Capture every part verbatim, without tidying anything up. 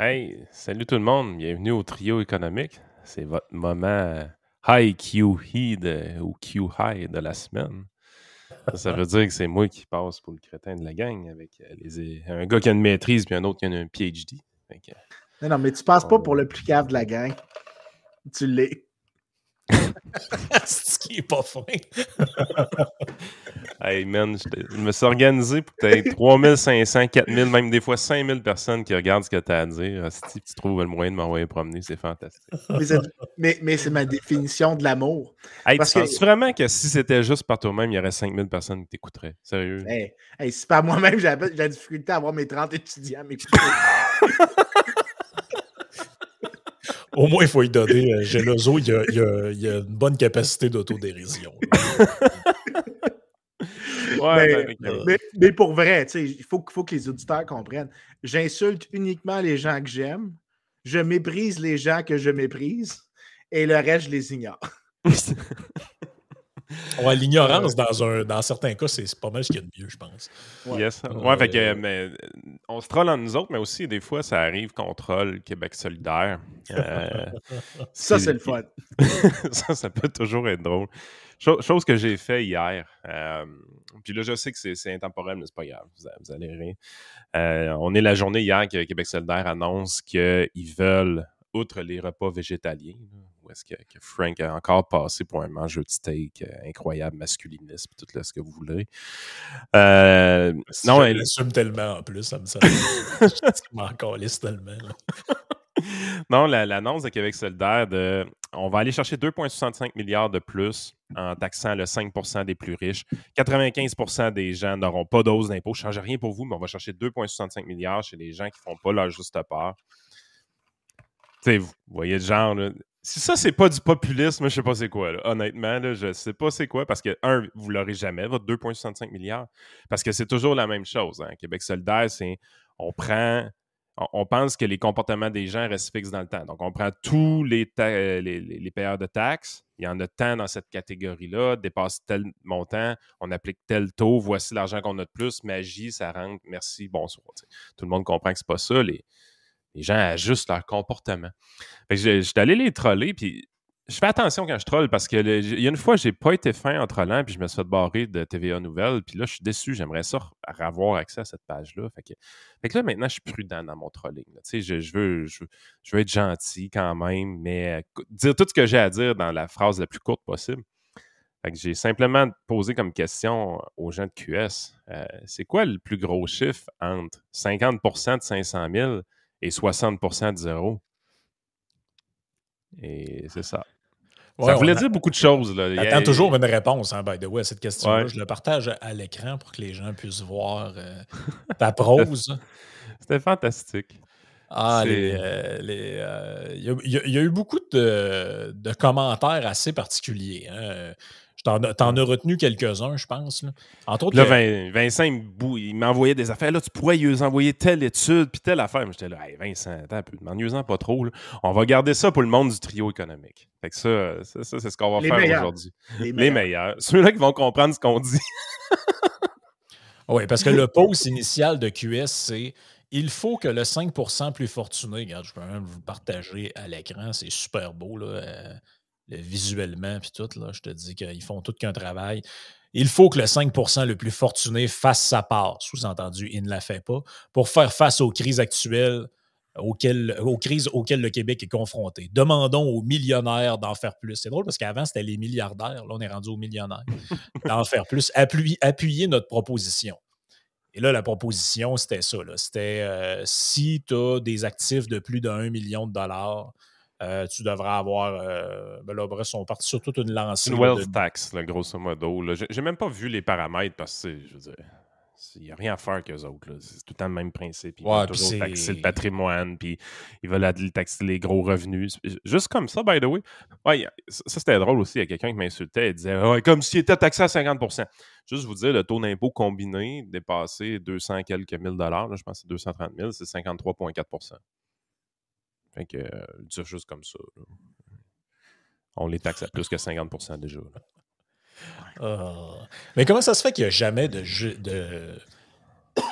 Hey, salut tout le monde, bienvenue au Trio économique. C'est votre moment euh, High Q High de, ou Q High de la semaine. Ça, ça veut dire que c'est moi qui passe pour le crétin de la gang avec euh, les, un gars qui a une maîtrise puis un autre qui a un P H D. Fait que, Non, non, mais tu passes on- pas pour le plus cave de la gang. Tu l'es. C'est ce qui est pas fin. Hey man, je, te- je me suis organisé pour que tu aies trois mille cinq cents, quatre mille, même des fois cinq mille personnes qui regardent ce que tu as à dire. Si tu trouves le moyen de m'envoyer promener, c'est fantastique. Mais c'est, mais, mais c'est ma définition de l'amour. Hey, Parce tu que- penses vraiment que si c'était juste par toi-même, il y aurait cinq mille personnes qui t'écouteraient? Sérieux? Hey, hey, si par moi-même, j'avais de la difficulté à avoir mes trente étudiants à m'écouter. Au moins, il faut y donner. Euh, Geloso, il y a, il y a- il y a une bonne capacité d'autodérision. Ouais, mais, ben, ok. mais, mais pour vrai, tu sais, il faut, faut que les auditeurs comprennent. J'insulte uniquement les gens que j'aime. Je méprise les gens que je méprise. Et le reste, je les ignore. Ouais, l'ignorance, dans, un, dans certains cas, c'est c'est pas mal ce qu'il y a de mieux, je pense. Ouais. Yes. Euh, Ouais, fait que, mais, on se troll entre nous autres, mais aussi, des fois, ça arrive qu'on troll Québec solidaire. Euh, Ça, ce c'est qui- le fun. ça, ça peut toujours être drôle. Cho- chose que j'ai fait hier. euh, puis là, je sais que c'est c'est intemporel, mais c'est pas grave. Vous, vous allez rire. Euh, on est la journée hier que Québec solidaire annonce qu'ils veulent, outre les repas végétaliens, là, où est-ce que, que Frank a encore passé pour un mangeur de steak euh, incroyable, masculiniste, puis tout là, ce que vous voulez. Euh, Si non, je elle- l'assume tellement en plus, ça me semble. Je m'en calisse tellement. là. non, la- l'annonce de Québec solidaire, de, on va aller chercher deux virgule soixante-cinq milliards de plus en taxant le cinq pour cent des plus riches. quatre-vingt-quinze pour cent des gens n'auront pas d'hausse d'impôt. Je ne change rien pour vous, mais on va chercher deux virgule soixante-cinq milliards chez les gens qui ne font pas leur juste part. Tu sais, vous voyez le genre, là. Si ça, c'est pas du populisme, je sais pas c'est quoi, là. Honnêtement, là, je sais pas c'est quoi, parce que, un, vous l'aurez jamais, votre deux virgule soixante-cinq milliards, parce que c'est toujours la même chose. Hein. Québec solidaire, c'est, on prend, on, on pense que les comportements des gens restent fixes dans le temps. Donc, on prend tous les, ta- les, les, les payeurs de taxes, il y en a tant dans cette catégorie-là, dépasse tel montant, on applique tel taux, voici l'argent qu'on a de plus, magie, ça rentre, merci, bonsoir. T'sais. Tout le monde comprend que c'est pas ça, les... Les gens ajustent leur comportement. Fait que je, je suis allé les troller, puis je fais attention quand je troll parce que le- il y a une fois, j'ai pas été fin en trollant, puis je me suis fait barrer de T V A Nouvelles, puis là, je suis déçu. J'aimerais ça avoir accès à cette page-là. Fait que, fait que là, maintenant, je suis prudent dans mon trolling. Tu sais, je, je, veux, je, veux- je veux être gentil quand même, mais euh, dire tout ce que j'ai à dire dans la phrase la plus courte possible. Fait que j'ai simplement posé comme question aux gens de Q S, euh, c'est quoi le plus gros chiffre entre cinquante pour cent de cinq cent mille et soixante pour cent de zéro? Et c'est ça. Ouais, Ça voulait on a- dire beaucoup de choses. Là. Il y a- T'attends toujours une réponse, hein, by the way, à cette question-là. Ouais. Je le partage à l'écran pour que les gens puissent voir euh, ta prose. C'était fantastique. Ah, C'est- les, euh, les, euh, il y, a- il y a- il y a eu beaucoup de, de commentaires assez particuliers. Hein. Je t'en, t'en as retenu quelques-uns, je pense. Là. Entre autres, Là, que- Vin- Vincent, il, me bou- il m'envoyait des affaires. Là, tu pourrais lui envoyer telle étude puis telle affaire. Mais j'étais là, hey, Vincent, attends un peu, demande-en pas trop. Là. On va garder ça pour le monde du trio économique. Fait que ça, ça, ça, c'est ce qu'on va Les faire meilleurs. aujourd'hui. Les Les meilleurs. meilleurs. Ceux-là qui vont comprendre ce qu'on dit. oui, parce que le post initial de Q S, c'est il faut que le cinq pour cent plus fortuné, regarde, je peux même vous le partager à l'écran, c'est super beau, là, euh, le- visuellement, puis tout, là, je te dis qu'ils font tout qu'un travail. Il faut que le cinq pour cent le plus fortuné fasse sa part, sous-entendu, il ne la fait pas, pour faire face aux crises actuelles, auxquelles, aux crises auxquelles le Québec est confronté. Demandons aux millionnaires d'en faire plus. C'est drôle parce qu'avant, c'était les milliardaires, là, on est rendu aux millionnaires. D'en faire plus, appuyer, appuyer notre proposition. Et là, la proposition, c'était ça. Là. C'était euh, si tu as des actifs de plus d'un million de dollars, euh, tu devrais avoir. Euh, ben là, bref, on part sur toute une lancée. Une là, wealth de... tax, là, grosso modo. Là. J'ai, j'ai même pas vu les paramètres parce que, je veux dire, il n'y a rien à faire qu'eux autres. Là. C'est tout le temps le même principe. Ils Ouais, veulent puis toujours c'est- taxer le patrimoine, puis ils veulent ad- taxer les gros revenus. Juste comme ça, by the way. Ouais, y a- ça, ça, c'était drôle aussi. Il y a quelqu'un qui m'insultait. Il disait ouais, comme s'il était taxé à cinquante pour cent. Juste vous dire, le taux d'impôt combiné dépassé deux cents quelques mille dollars, là, je pense que c'est deux cent trente mille, c'est cinquante-trois virgule quatre pour cent. Fait que, euh, dire juste comme ça. Là. On les taxe à plus que cinquante pour cent déjà. Là. Ah. Mais comment ça se fait qu'il n'y a jamais de. ju- de... Tu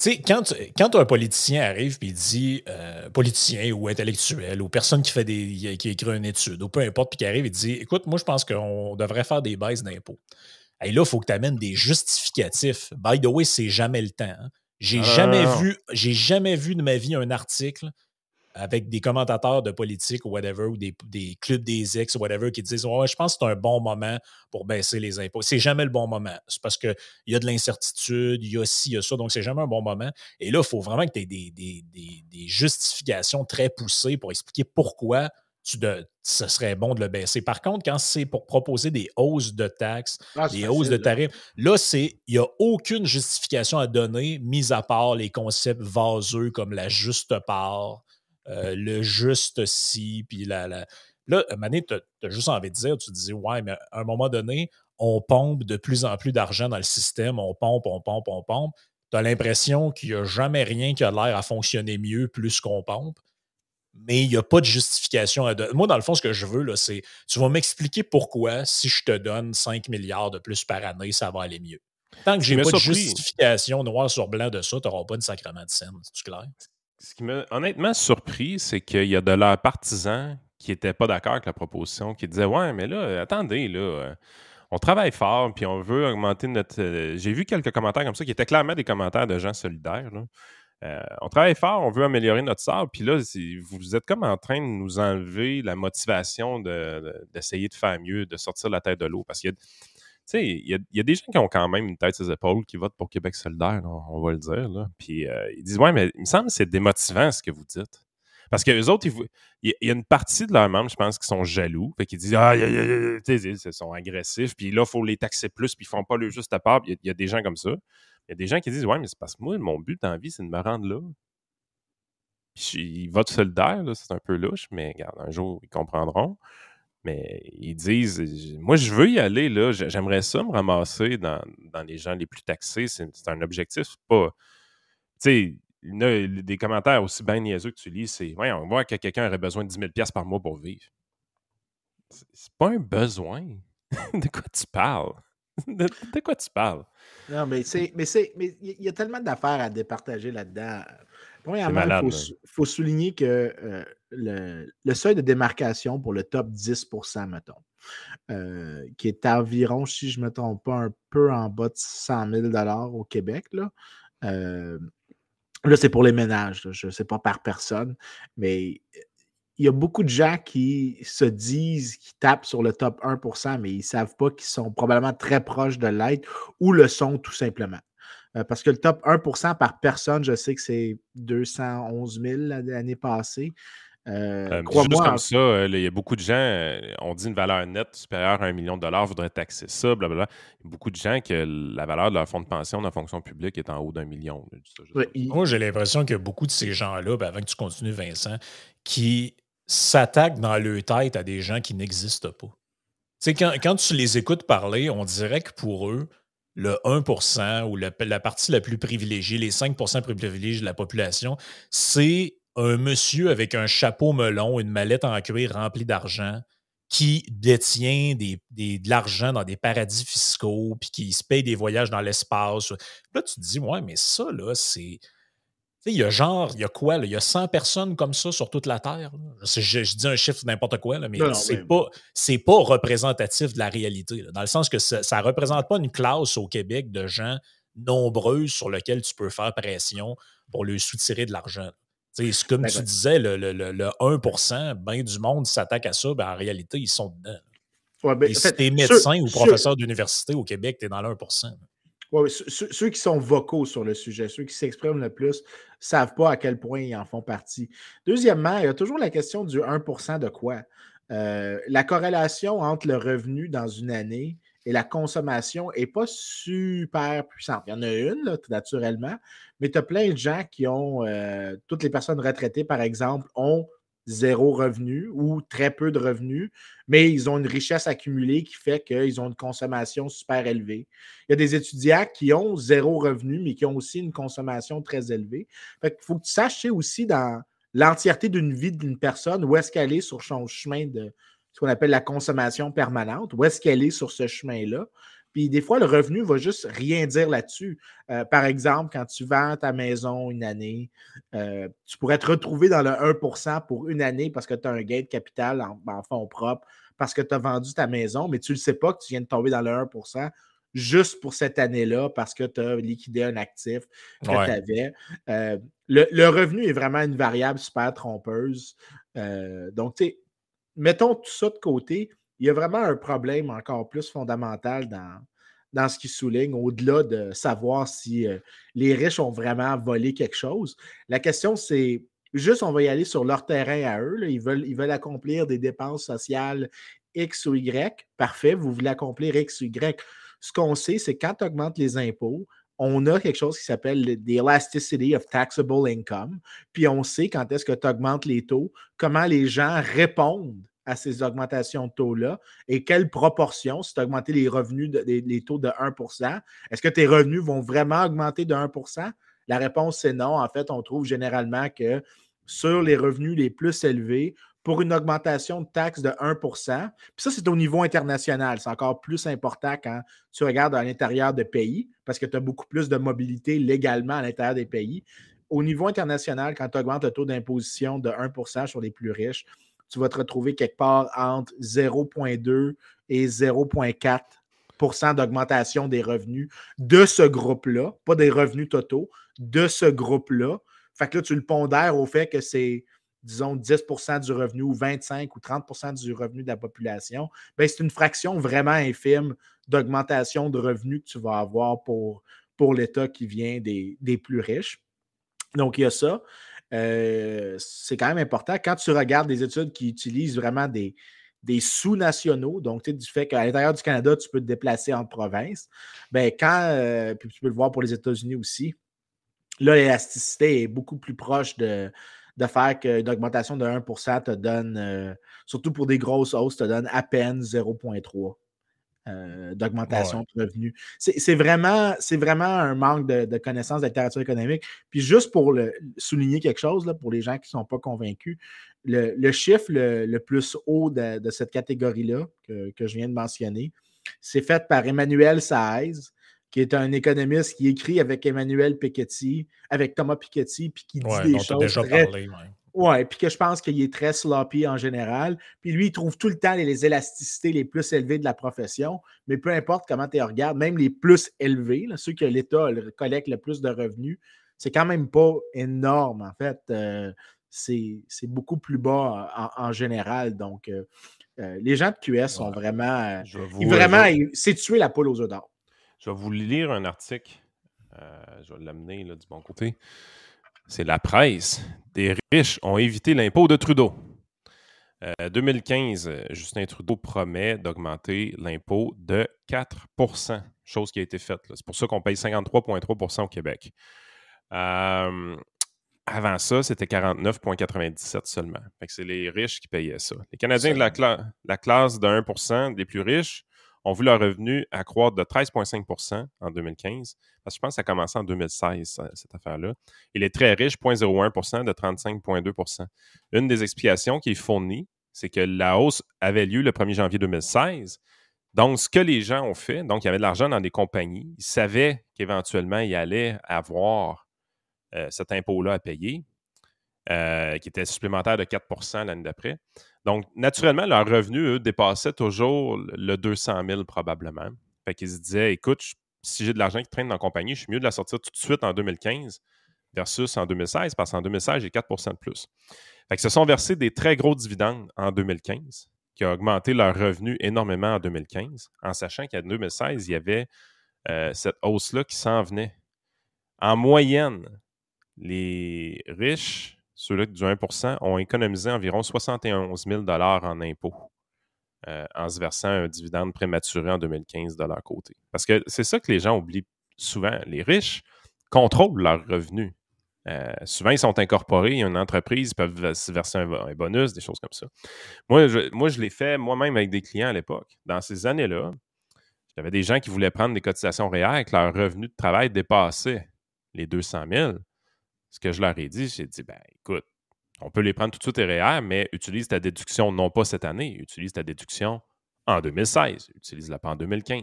sais, quand, quand un politicien arrive et dit, euh, politicien ou intellectuel, ou personne qui fait des qui écrit une étude, ou peu importe, puis qui arrive et dit, écoute, moi, je pense qu'on devrait faire des baisses d'impôts. Et là, il faut que tu amènes des justificatifs. By the way, c'est jamais le temps. Hein. J'ai Non, jamais non, non. vu, j'ai jamais vu de ma vie un article avec des commentateurs de politique ou whatever, ou des, des clubs des ex ou whatever, qui disent ouais, je pense que c'est un bon moment pour baisser les impôts. C'est jamais le bon moment. C'est parce qu'il y a de l'incertitude, il y a ci, il y a ça, donc c'est jamais un bon moment. Et là, il faut vraiment que tu aies des, des, des, des justifications très poussées pour expliquer pourquoi tu de, ce serait bon de le baisser. Par contre, quand c'est pour proposer des hausses de taxes, Ah, des c'est hausses facile, de là. tarifs, là, c'est il n'y a aucune justification à donner, mis à part les concepts vaseux comme la juste part, Euh, le juste si, puis la, la... Là, à un moment donné, tu as juste envie de dire, tu te dis, ouais, mais à un moment donné, on pompe de plus en plus d'argent dans le système, on pompe, on pompe, on pompe. Tu as l'impression qu'il n'y a jamais rien qui a l'air à fonctionner mieux plus qu'on pompe, mais il n'y a pas de justification à donner. Moi, dans le fond, ce que je veux, là, c'est, tu vas m'expliquer pourquoi, si je te donne cinq milliards de plus par année, ça va aller mieux. Tant que Ce je qui n'ai m'a pas de surpris, justification noir sur blanc de ça, tu n'auras pas de sacrement de scène, c'est clair? ce qui m'a honnêtement surpris, c'est qu'il y a de leurs partisans qui n'étaient pas d'accord avec la proposition, qui disaient ouais, mais là, attendez, là, euh, on travaille fort, puis on veut augmenter notre. euh, J'ai vu quelques commentaires comme ça qui étaient clairement des commentaires de gens solidaires. Là. Euh, on travaille fort, on veut améliorer notre sort, puis là, c'est- vous êtes comme en train de nous enlever la motivation de- de- d'essayer de faire mieux, de sortir la tête de l'eau. Parce qu'il y a, tu sais, il y a, il y a des gens qui ont quand même une tête sur les épaules, qui votent pour Québec solidaire, là, on va le dire. Là. Puis euh, ils disent ouais, mais il me semble que c'est démotivant ce que vous dites. Parce que les autres, ils vou- il y a une partie de leurs membres, je pense, qui sont jaloux. Fait qu'ils disent ah, y a- y a- y a- tu sais, ils sont agressifs, puis là, il faut les taxer plus, puis ils font pas le juste à part. Il y, a- il y a des gens comme ça. Il y a des gens qui disent ouais, mais c'est parce que moi, mon but dans la vie, c'est de me rendre là. Puis ils votent solidaire, là, c'est un peu louche, mais regarde, un jour, ils comprendront. Mais ils disent, moi, je veux y aller, là. J'aimerais ça me ramasser dans, dans les gens les plus taxés. C'est c'est un objectif, c'est pas. Tu sais, il y en a des commentaires aussi bien niaiseux que tu lis, c'est ouais, on voit que quelqu'un aurait besoin de dix mille dollars par mois pour vivre. C'est c'est pas un besoin. De quoi tu parles? De, de quoi tu parles? Non, mais c'est, mais c'est, mais il y a tellement d'affaires à départager là-dedans. C'est Premièrement, il malade, faut, là. sou- faut souligner que euh, le, le seuil de démarcation pour le top dix pour cent, mettons, euh, qui est à environ, si je ne me trompe pas, un peu en bas de cent mille dollars au Québec, là. Euh, là, c'est pour les ménages, là. Je ne sais pas par personne, mais il y a beaucoup de gens qui se disent, qui tapent sur le top un pour cent, mais ils ne savent pas qu'ils sont probablement très proches de l'être ou le sont tout simplement. Euh, parce que le top un pour cent par personne, je sais que c'est deux cent onze mille l'année passée. Euh, Euh, juste crois-moi, comme ça, euh, là, il y a beaucoup de gens, euh, on dit une valeur nette supérieure à un million de dollars, voudraient taxer ça, blablabla. Il y a beaucoup de gens que la valeur de leur fonds de pension dans la fonction publique est en haut d'un million. Là, juste ça, juste ouais, comme ça. il- Moi, j'ai l'impression qu'il y a beaucoup de ces gens-là, ben, avant que tu continues, Vincent, qui s'attaquent dans leur tête à des gens qui n'existent pas. Tu sais, quand, quand tu les écoutes parler, on dirait que pour eux, le un pour cent ou la, la partie la plus privilégiée, les cinq pour cent plus privilégiés de la population, c'est un monsieur avec un chapeau melon, une mallette en cuir remplie d'argent, qui détient des, des- de l'argent dans des paradis fiscaux, puis qui se paye des voyages dans l'espace. Là, tu te dis, ouais, mais ça, là, c'est. Tu sais, il y a genre, il y a quoi, là? Il y a cent personnes comme ça sur toute la Terre. Là. Je, je- je dis un chiffre n'importe quoi, là, mais non, non, c'est mais- pas, c'est pas représentatif de la réalité. Là, dans le sens que ça ne représente pas une classe au Québec de gens nombreux sur lesquels tu peux faire pression pour leur soutirer de l'argent. Tu sais, c'est comme ben, tu ben, disais, le, le- le- le un pour cent, bien du monde s'attaque à ça, ben en réalité, ils sont dedans. ouais, ben, Et en si fait, tu es ceux- médecin ou ceux- professeur d'université au Québec, tu es dans le un pour cent. ouais, ouais, ceux, ceux- ceux qui sont vocaux sur le sujet, ceux qui s'expriment le plus, ne savent pas à quel point ils en font partie. Deuxièmement, il y a toujours la question du un pour cent de quoi? Euh, la corrélation entre le revenu dans une année et la consommation n'est pas super puissante. Il y en a une, là, tout naturellement, mais tu as plein de gens qui ont, euh, toutes les personnes retraitées, par exemple, ont zéro revenu ou très peu de revenus, mais ils ont une richesse accumulée qui fait qu'ils ont une consommation super élevée. Il y a des étudiants qui ont zéro revenu, mais qui ont aussi une consommation très élevée. Fait qu'il faut que tu saches tu sais, aussi dans l'entièreté d'une vie d'une personne, où est-ce qu'elle est sur son chemin de ce qu'on appelle la consommation permanente, où est-ce qu'elle est sur ce chemin-là. Puis des fois, le revenu va juste rien dire là-dessus. Euh, par exemple, quand tu vends ta maison une année, euh, tu pourrais te retrouver dans le un pour cent pour une année parce que tu as un gain de capital en, en fonds propres, parce que tu as vendu ta maison, mais tu ne le sais pas que tu viens de tomber dans le un pour cent juste pour cette année-là parce que tu as liquidé un actif que Ouais. tu avais. Euh, le, le revenu est vraiment une variable super trompeuse. Euh, donc, tu sais, mettons tout ça de côté. Il y a vraiment un problème encore plus fondamental dans, dans ce qui souligne, au-delà de savoir si euh, les riches ont vraiment volé quelque chose. La question, c'est juste, on va y aller sur leur terrain à eux. Là. Ils veulent, ils veulent accomplir des dépenses sociales X ou Y. Parfait, vous voulez accomplir X ou Y. Ce qu'on sait, c'est que quand tu augmentes les impôts, on a quelque chose qui s'appelle the elasticity of taxable income. Puis on sait quand est-ce que tu augmentes les taux, comment les gens répondent à ces augmentations de taux-là et quelle proportion, si tu as augmenté les revenus, de, les, les taux de un pour cent, est-ce que tes revenus vont vraiment augmenter de un pour cent? La réponse, c'est non. En fait, on trouve généralement que sur les revenus les plus élevés, pour une augmentation de taxes de un pour cent, puis ça, c'est au niveau international. C'est encore plus important quand tu regardes à l'intérieur de pays, parce que tu as beaucoup plus de mobilité légalement à l'intérieur des pays. Au niveau international, quand tu augmentes le taux d'imposition de un pour cent sur les plus riches, tu vas te retrouver quelque part entre zéro virgule deux et zéro virgule quatre pour cent d'augmentation des revenus de ce groupe-là, pas des revenus totaux, de ce groupe-là. Fait que là, tu le pondères au fait que c'est, disons, dix pour cent du revenu ou vingt-cinq ou trente pour cent du revenu de la population. Bien, c'est une fraction vraiment infime d'augmentation de revenus que tu vas avoir pour, pour l'État qui vient des, des plus riches. Donc, il y a ça. Euh, c'est quand même important. Quand tu regardes des études qui utilisent vraiment des, des sous-nationaux, donc tu sais, du fait qu'à l'intérieur du Canada, tu peux te déplacer entre provinces, bien, quand, euh, puis tu peux le voir pour les États-Unis aussi, là, l'élasticité est beaucoup plus proche de, de faire qu'une augmentation de un pour cent te donne, euh, surtout pour des grosses hausses, te donne à peine zéro virgule trois. Euh, d'augmentation Ouais. de revenus. C'est, c'est, vraiment, c'est vraiment un manque de, de connaissances de la littérature économique. Puis juste pour le, souligner quelque chose, là, pour les gens qui ne sont pas convaincus, le, le chiffre le, le plus haut de, de cette catégorie-là que, que je viens de mentionner, c'est fait par Emmanuel Saez, qui est un économiste qui écrit avec Emmanuel Piketty, avec Thomas Piketty, puis qui dit Ouais, des dont tu as choses déjà très... parlé. Ouais. Oui, puis que je pense qu'il est très sloppy en général. Puis lui, il trouve tout le temps les, les élasticités les plus élevées de la profession, mais peu importe comment tu les regardes, même les plus élevés, là, ceux que l'État collecte le plus de revenus, c'est quand même pas énorme, en fait. Euh, c'est, c'est beaucoup plus bas en, en général. Donc, euh, euh, les gens de Q S sont Ouais. vraiment... Euh, Je vais vous, ils vraiment, je vais- c'est tuer la poule aux œufs d'or. Je vais vous lire un article. Euh, je vais l'amener là, du bon côté. C'est la presse. Des riches ont évité l'impôt de Trudeau. Euh, deux mille quinze, Justin Trudeau promet d'augmenter l'impôt de quatre pour cent, chose qui a été faite. Là. C'est pour ça qu'on paye cinquante-trois virgule trois pour cent au Québec. Euh, avant ça, c'était quarante-neuf virgule quatre-vingt-dix-sept seulement. Fait que c'est les riches qui payaient ça. Les Canadiens de la, cla- la classe de un pour cent des plus riches ont vu leur revenu accroître de treize virgule cinq pour cent en deux mille quinze. Parce que je pense que ça a commencé en deux mille seize, cette affaire-là. Et les très riches, zéro virgule zéro un pour cent de trente-cinq virgule deux pour cent. Une des explications qui est fournie, c'est que la hausse avait lieu le premier janvier deux mille seize. Donc, ce que les gens ont fait, donc il y avait de l'argent dans des compagnies, ils savaient qu'éventuellement, il allait avoir euh, cet impôt-là à payer, euh, qui était supplémentaire de quatre pour cent l'année d'après. Donc, naturellement, leurs revenus, eux, dépassaient toujours le deux cent mille probablement. Fait qu'ils se disaient, écoute, si j'ai de l'argent qui traîne dans la compagnie, je suis mieux de la sortir tout de suite en deux mille quinze versus en deux mille seize, parce qu'en deux mille seize, j'ai quatre pour cent de plus. Fait que se sont versés des très gros dividendes en deux mille quinze, qui a augmenté leurs revenus énormément en deux mille quinze, en sachant qu'en deux mille seize, il y avait euh, cette hausse-là qui s'en venait. En moyenne, les riches, ceux-là du un pour cent, ont économisé environ soixante et onze mille dollars en impôts euh, en se versant un dividende prématuré en deux mille quinze de leur côté. Parce que c'est ça que les gens oublient souvent. Les riches contrôlent leurs revenus. Euh, souvent, ils sont incorporés, il y a une entreprise, ils peuvent se verser un, un bonus, des choses comme ça. Moi, je, moi, je l'ai fait moi-même avec des clients à l'époque. Dans ces années-là, j'avais des gens qui voulaient prendre des cotisations réelles et que leur revenu de travail dépassait les deux cent mille. Ce que je leur ai dit, j'ai dit, ben écoute, on peut les prendre tout de suite et réels, mais utilise ta déduction non pas cette année, utilise ta déduction en deux mille seize, utilise-la pas en deux mille quinze.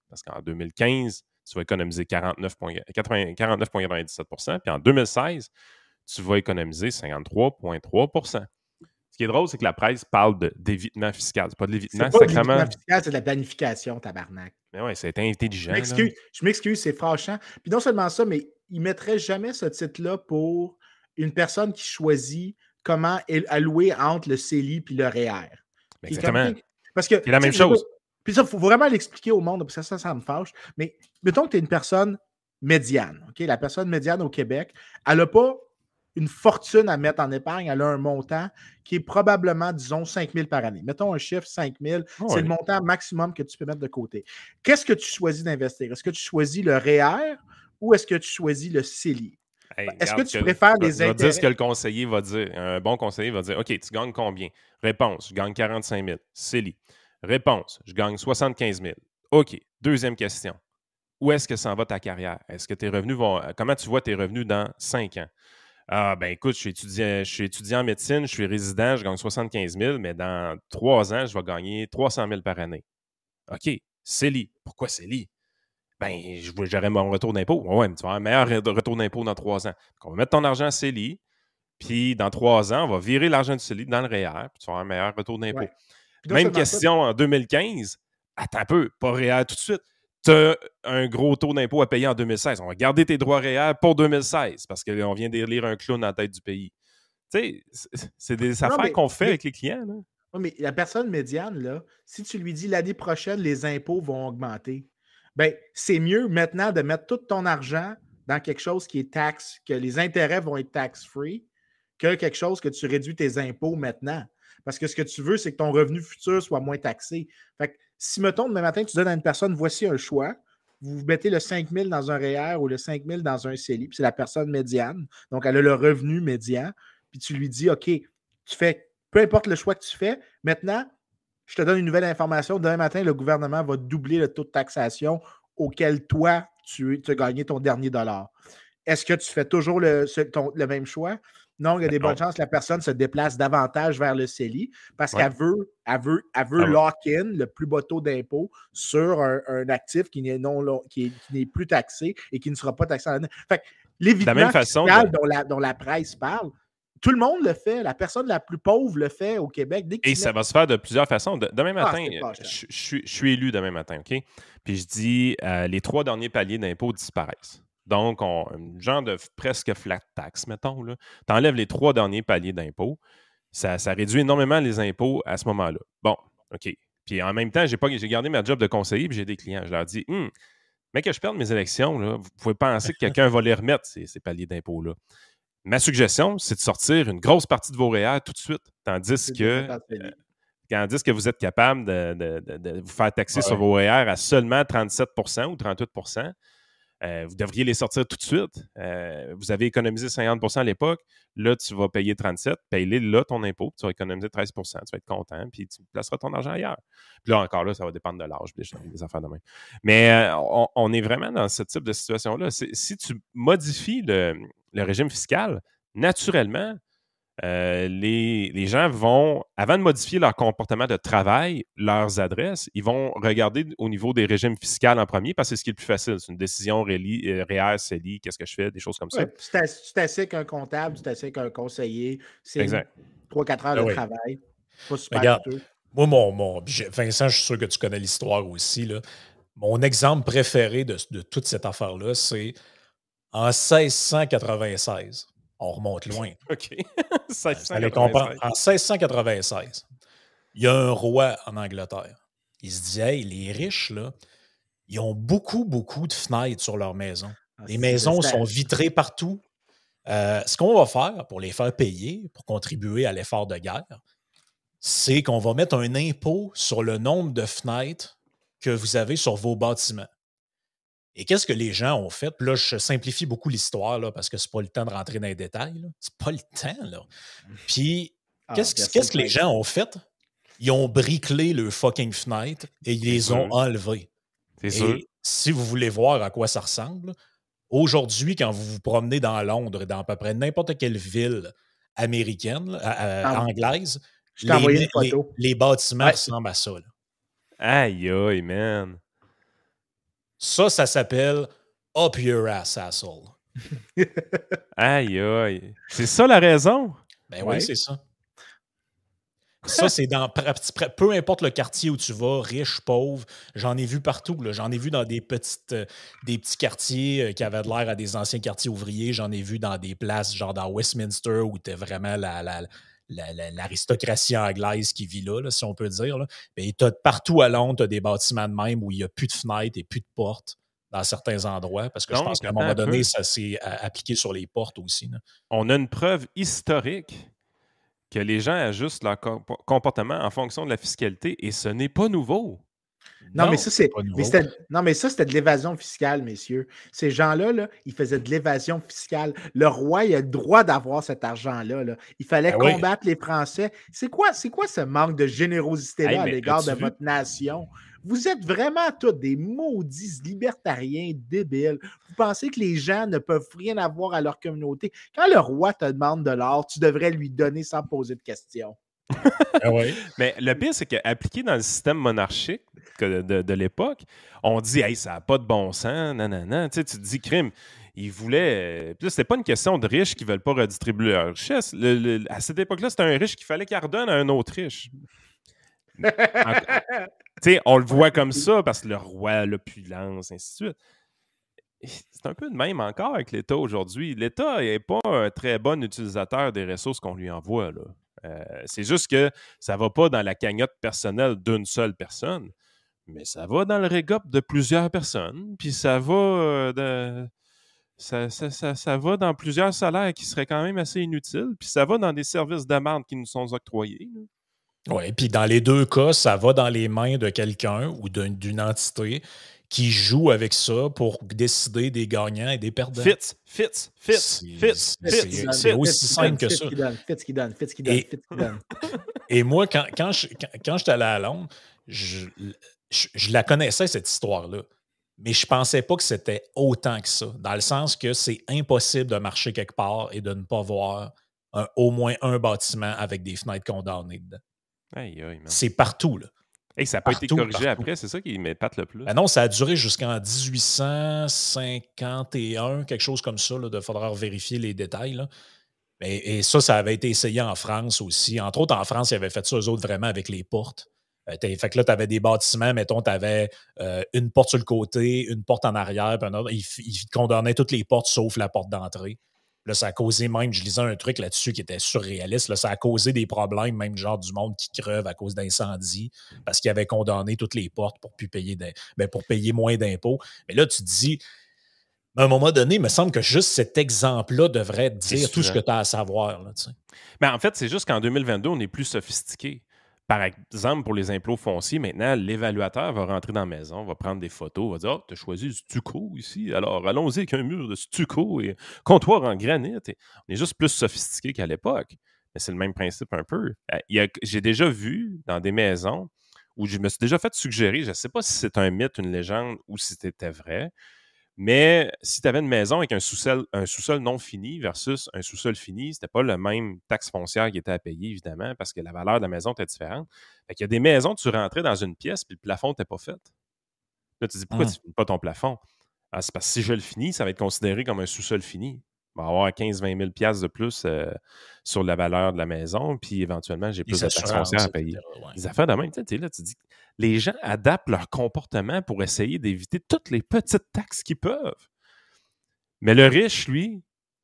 Parce qu'en deux mille quinze, tu vas économiser quarante-neuf virgule quatre-vingt-dix-sept pour cent, puis en deux mille seize, tu vas économiser cinquante-trois virgule trois pour cent. Ce qui est drôle, c'est que la presse parle de, d'évitement fiscal. C'est pas de l'évitement, c'est pas de sacrément. l'évitement fiscal, c'est de la planification, tabarnak. Mais ouais, c'est intelligent. Je m'excuse, je m'excuse, c'est fâchant. Puis non seulement ça, mais ils ne mettraient jamais ce titre-là pour une personne qui choisit comment allouer entre le C E L I et le R E E R. Mais exactement. Comme, parce que, c'est la même chose. Puis ça, il faut vraiment l'expliquer au monde, parce que ça, ça me fâche. Mais mettons que tu es une personne médiane. Okay? La personne médiane au Québec, elle n'a pas une fortune à mettre en épargne, elle a un montant qui est probablement, disons, cinq mille par année. Mettons un chiffre, cinq mille, oh c'est oui. le montant maximum que tu peux mettre de côté. Qu'est-ce que tu choisis d'investir? Est-ce que tu choisis le R E E R ou est-ce que tu choisis le C E L I? Hey, est-ce que tu que, préfères les intérêts? Je vais dire ce que le conseiller va dire. Un bon conseiller va dire, OK, tu gagnes combien? Réponse, je gagne quarante-cinq mille. C E L I. Réponse, je gagne soixante-quinze mille. OK, deuxième question. Où est-ce que s'en va ta carrière? Est-ce que tes revenus vont... Comment tu vois tes revenus dans cinq ans? Ah, ben écoute, je suis, étudiant, je suis étudiant en médecine, je suis résident, je gagne soixante-quinze mille, mais dans trois ans, je vais gagner trois cent mille par année. OK, C E L I. Pourquoi C E L I? Ben, j'aurai mon retour d'impôt. Ouais, mais tu vas avoir un meilleur retour d'impôt dans trois ans. Donc, on va mettre ton argent à C E L I, puis dans trois ans, on va virer l'argent du C E L I dans le R E E R, puis tu vas avoir un meilleur retour d'impôt. Ouais. Même question ça, en deux mille quinze. Attends un peu, pas R E E R tout de suite. Tu as un gros taux d'impôt à payer en deux mille seize. On va garder tes droits R E E R pour deux mille seize parce qu'on vient d'élire un clown à la tête du pays. Tu sais, c'est des non, affaires mais, qu'on fait mais, avec les clients. Là. Oui, mais la personne médiane, là, si tu lui dis l'année prochaine, les impôts vont augmenter, ben c'est mieux maintenant de mettre tout ton argent dans quelque chose qui est taxe, que les intérêts vont être tax-free, que quelque chose que tu réduis tes impôts maintenant. Parce que ce que tu veux, c'est que ton revenu futur soit moins taxé. Fait que si, mettons, demain matin, tu donnes à une personne, voici un choix, vous mettez le cinq mille dans un R E E R ou le cinq mille dans un C E L I, puis c'est la personne médiane, donc elle a le revenu médian, puis tu lui dis, OK, tu fais, peu importe le choix que tu fais, maintenant, je te donne une nouvelle information, demain matin, le gouvernement va doubler le taux de taxation auquel toi, tu, tu as gagné ton dernier dollar. Est-ce que tu fais toujours le, ce, ton, le même choix? Non, il y a des bonnes chances que la personne se déplace davantage vers le C E L I parce ouais. qu'elle veut, elle veut, elle veut ah lock-in le plus bas taux d'impôt sur un, un actif qui n'est, non, qui, est, qui n'est plus taxé et qui ne sera pas taxé en l'année. Fait que l'évitement fiscal de... dont, la, dont la presse parle, tout le monde le fait. La personne la plus pauvre le fait au Québec. Dès et ça met... va se faire de plusieurs façons. De, demain matin, ah, je, je, je suis élu demain matin, OK? Puis je dis, euh, les trois derniers paliers d'impôt disparaissent. Donc, on, un genre de presque flat tax, mettons. Tu enlèves les trois derniers paliers d'impôts. Ça, ça réduit énormément les impôts à ce moment-là. Bon, OK. Puis en même temps, j'ai, pas, j'ai gardé ma job de conseiller puis j'ai des clients. Je leur dis, hm, mais que je perde mes élections, là, vous pouvez penser que quelqu'un va les remettre, ces, ces paliers d'impôts-là. Ma suggestion, c'est de sortir une grosse partie de vos R E E R tout de suite, tandis que, euh, tandis que vous êtes capable de, de, de, de vous faire taxer ouais. sur vos R E E R à seulement trente-sept pour cent ou trente-huit pour cent. Euh, vous devriez les sortir tout de suite. Euh, vous avez économisé cinquante pour cent à l'époque. Là, tu vas payer trente-sept. Paye-les là ton impôt. Tu vas économiser treize pour cent. Tu vas être content. Puis tu placeras ton argent ailleurs. Puis là, encore là, ça va dépendre de l'âge. Des, des affaires de même. Mais euh, on, on est vraiment dans ce type de situation-là. C'est, si tu modifies le, le régime fiscal, naturellement, Euh, les, les gens vont, avant de modifier leur comportement de travail, leurs adresses, ils vont regarder au niveau des régimes fiscaux en premier parce que c'est ce qui est le plus facile. C'est une décision R E E R, C E L I, qu'est-ce que je fais, des choses comme ça. Ouais, tu t'assieds qu'un comptable, tu t'assieds qu'un conseiller. C'est trois quatre heures ah, de oui. travail. Pas super Regarde, coûteux. Moi, mon, mon, Vincent, je suis sûr que tu connais l'histoire aussi. Là. Mon exemple préféré de, de toute cette affaire-là, c'est en seize cent quatre-vingt-seize. On remonte loin. OK. seize cent quatre-vingt-seize. En seize cent quatre-vingt-seize, il y a un roi en Angleterre. Il se dit, hey, les riches, là, ils ont beaucoup, beaucoup de fenêtres sur leur maison. Ah, les maisons sont vitrées partout. Euh, ce qu'on va faire pour les faire payer, pour contribuer à l'effort de guerre, c'est qu'on va mettre un impôt sur le nombre de fenêtres que vous avez sur vos bâtiments. Et qu'est-ce que les gens ont fait? Puis là, je simplifie beaucoup l'histoire là, parce que c'est pas le temps de rentrer dans les détails. Là. C'est pas le temps, là. Puis, ah, qu'est-ce, qu'est-ce que les gens ont fait? Ils ont bricolé le fucking fenêtre et ils c'est les sûr. ont enlevés. C'est et sûr. Si vous voulez voir à quoi ça ressemble, aujourd'hui, quand vous vous promenez dans Londres et dans à peu près n'importe quelle ville américaine, là, ah, anglaise, les, les, les bâtiments ouais. ressemblent à ça. Là. Aïe, aïe, man. Ça, ça s'appelle Up Your Ass, Asshole. Aïe, aïe. C'est ça la raison? Ben Ouais. oui, c'est ça. Ça, c'est dans peu importe le quartier où tu vas, riche, pauvre, j'en ai vu partout. Là. J'en ai vu dans des, petites, euh, des petits quartiers euh, qui avaient de l'air à des anciens quartiers ouvriers. J'en ai vu dans des places, genre dans Westminster, où tu vraiment la, la, la, la, l'aristocratie anglaise qui vit là, là si on peut dire. Là. Et t'as, partout à Londres, tu as des bâtiments de même où il n'y a plus de fenêtres et plus de portes dans certains endroits, parce que Donc, je pense qu'à un attends moment un donné, peu. ça s'est euh, appliqué sur les portes aussi. Là. On a une preuve historique que les gens ajustent leur comp- comportement en fonction de la fiscalité et ce n'est pas nouveau. Non, mais ça, c'est. pas nouveau. Mais c'était, non, mais ça, c'était de l'évasion fiscale, messieurs. Ces gens-là, là, ils faisaient de l'évasion fiscale. Le roi, il a le droit d'avoir cet argent-là. Là. Il fallait Ben oui. combattre les Français. C'est quoi, c'est quoi ce manque de générosité-là Hey, à mais l'égard de as-tu vu? votre nation? Vous êtes vraiment tous des maudits libertariens débiles. Vous pensez que les gens ne peuvent rien avoir à leur communauté. Quand le roi te demande de l'or, tu devrais lui donner sans poser de questions. Ben oui. Mais le pire, c'est qu'appliqué dans le système monarchique de, de, de l'époque, on dit hey, ça n'a pas de bon sens, nanana. Tu sais, tu te dis crime. Ils voulaient. Puis là, c'était pas une question de riches qui ne veulent pas redistribuer leur richesse. Le, le, à cette époque-là, c'était un riche qu'il fallait qu'il redonne à un autre riche. En, tu sais, on le voit comme ça parce que le roi, l'opulence, ainsi de suite. C'est un peu de même encore avec l'État aujourd'hui. L'État n'est pas un très bon utilisateur des ressources qu'on lui envoie. Là. Euh, c'est juste que ça ne va pas dans la cagnotte personnelle d'une seule personne, mais ça va dans le régop de plusieurs personnes, puis ça va euh, de, ça, ça, ça, ça va dans plusieurs salaires qui seraient quand même assez inutiles, puis ça va dans des services d'amende qui nous sont octroyés. Oui, puis dans les deux cas, ça va dans les mains de quelqu'un ou d'une, d'une entité qui joue avec ça pour décider des gagnants et des perdants. Fitz, Fitz, Fitz, C'est- Fitz, c'est- Fitz, c'est- Fitz. c'est aussi Fitz, simple que Fitz ça. qui donne, Fitz qui donne, Fitz qui donne, Et- Fitz qui donne. Et moi, quand, quand, je, quand, quand j'étais allé à Londres, je, je, je la connaissais, cette histoire-là. Mais je pensais pas que c'était autant que ça. Dans le sens que c'est impossible de marcher quelque part et de ne pas voir un- au moins un bâtiment avec des fenêtres condamnées dedans. Aïe, aïe, man. C'est partout, là. Hey, ça n'a pas été Partout, corrigé partout. après, c'est ça qui m'épate le plus. Ben non, ça a duré jusqu'en dix-huit cent cinquante et un, quelque chose comme ça. Il faudra vérifier les détails. Là. Et, et ça, ça avait été essayé en France aussi. Entre autres, en France, ils avaient fait ça, eux autres, vraiment avec les portes. Euh, fait que là, tu avais des bâtiments, mettons, tu avais euh, une porte sur le côté, une porte en arrière, puis un autre. Ils, ils condamnaient toutes les portes sauf la porte d'entrée. Là, ça a causé même, je lisais un truc là-dessus qui était surréaliste, là, ça a causé des problèmes, même genre du monde qui creuve à cause d'incendies, parce qu'ils avaient condamné toutes les portes pour, plus payer, ben, pour payer moins d'impôts. Mais là, tu te dis, à un moment donné, il me semble que juste cet exemple-là devrait te dire tout ce que tu as à savoir. Là, tu sais. Mais en fait, c'est juste qu'en deux mille vingt-deux, on est plus sophistiqué. Par exemple, pour les impôts fonciers, maintenant, l'évaluateur va rentrer dans la maison, va prendre des photos, va dire « Oh, tu as choisi du stucco ici, alors allons-y avec un mur de stucco et comptoir en granit. » On est juste plus sophistiqué qu'à l'époque. Mais c'est le même principe un peu. Il y a, j'ai déjà vu dans des maisons où je me suis déjà fait suggérer, je ne sais pas si c'est un mythe, une légende ou si c'était vrai, mais si tu avais une maison avec un sous-sol, un sous-sol non fini versus un sous-sol fini, c'était pas le même taxe foncière qui était à payer, évidemment, parce que la valeur de la maison était différente. Fait qu'il y a des maisons, tu rentrais dans une pièce puis le plafond n'était pas fait. Là, tu te dis, pourquoi Hum. tu ne finis pas ton plafond? Ah, c'est parce que si je le finis, ça va être considéré comme un sous-sol fini. Il va y avoir quinze à vingt mille dollars de plus euh, sur la valeur de la maison, puis éventuellement, j'ai plus de taxes foncières à payer. Ouais. Des affaires de même, tu sais, là, tu dis, les gens adaptent leur comportement pour essayer d'éviter toutes les petites taxes qu'ils peuvent. Mais le riche, lui,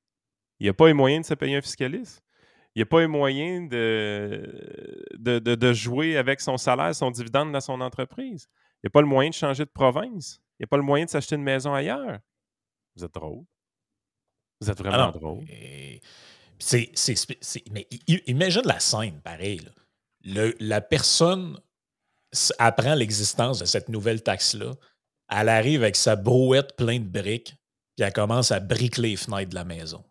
il n'a pas les moyens de se payer un fiscaliste. Il n'a pas les moyens de, de, de, de jouer avec son salaire, son dividende dans son entreprise. Il n'a pas le moyen de changer de province. Il n'a pas le moyen de s'acheter une maison ailleurs. Vous êtes drôle. Vous êtes vraiment Alors, drôle. et, c'est, c'est, c'est, mais imagine la scène, pareil. Là. Le, la personne apprend l'existence de cette nouvelle taxe-là. Elle arrive avec sa brouette pleine de briques, puis elle commence à briquer les fenêtres de la maison.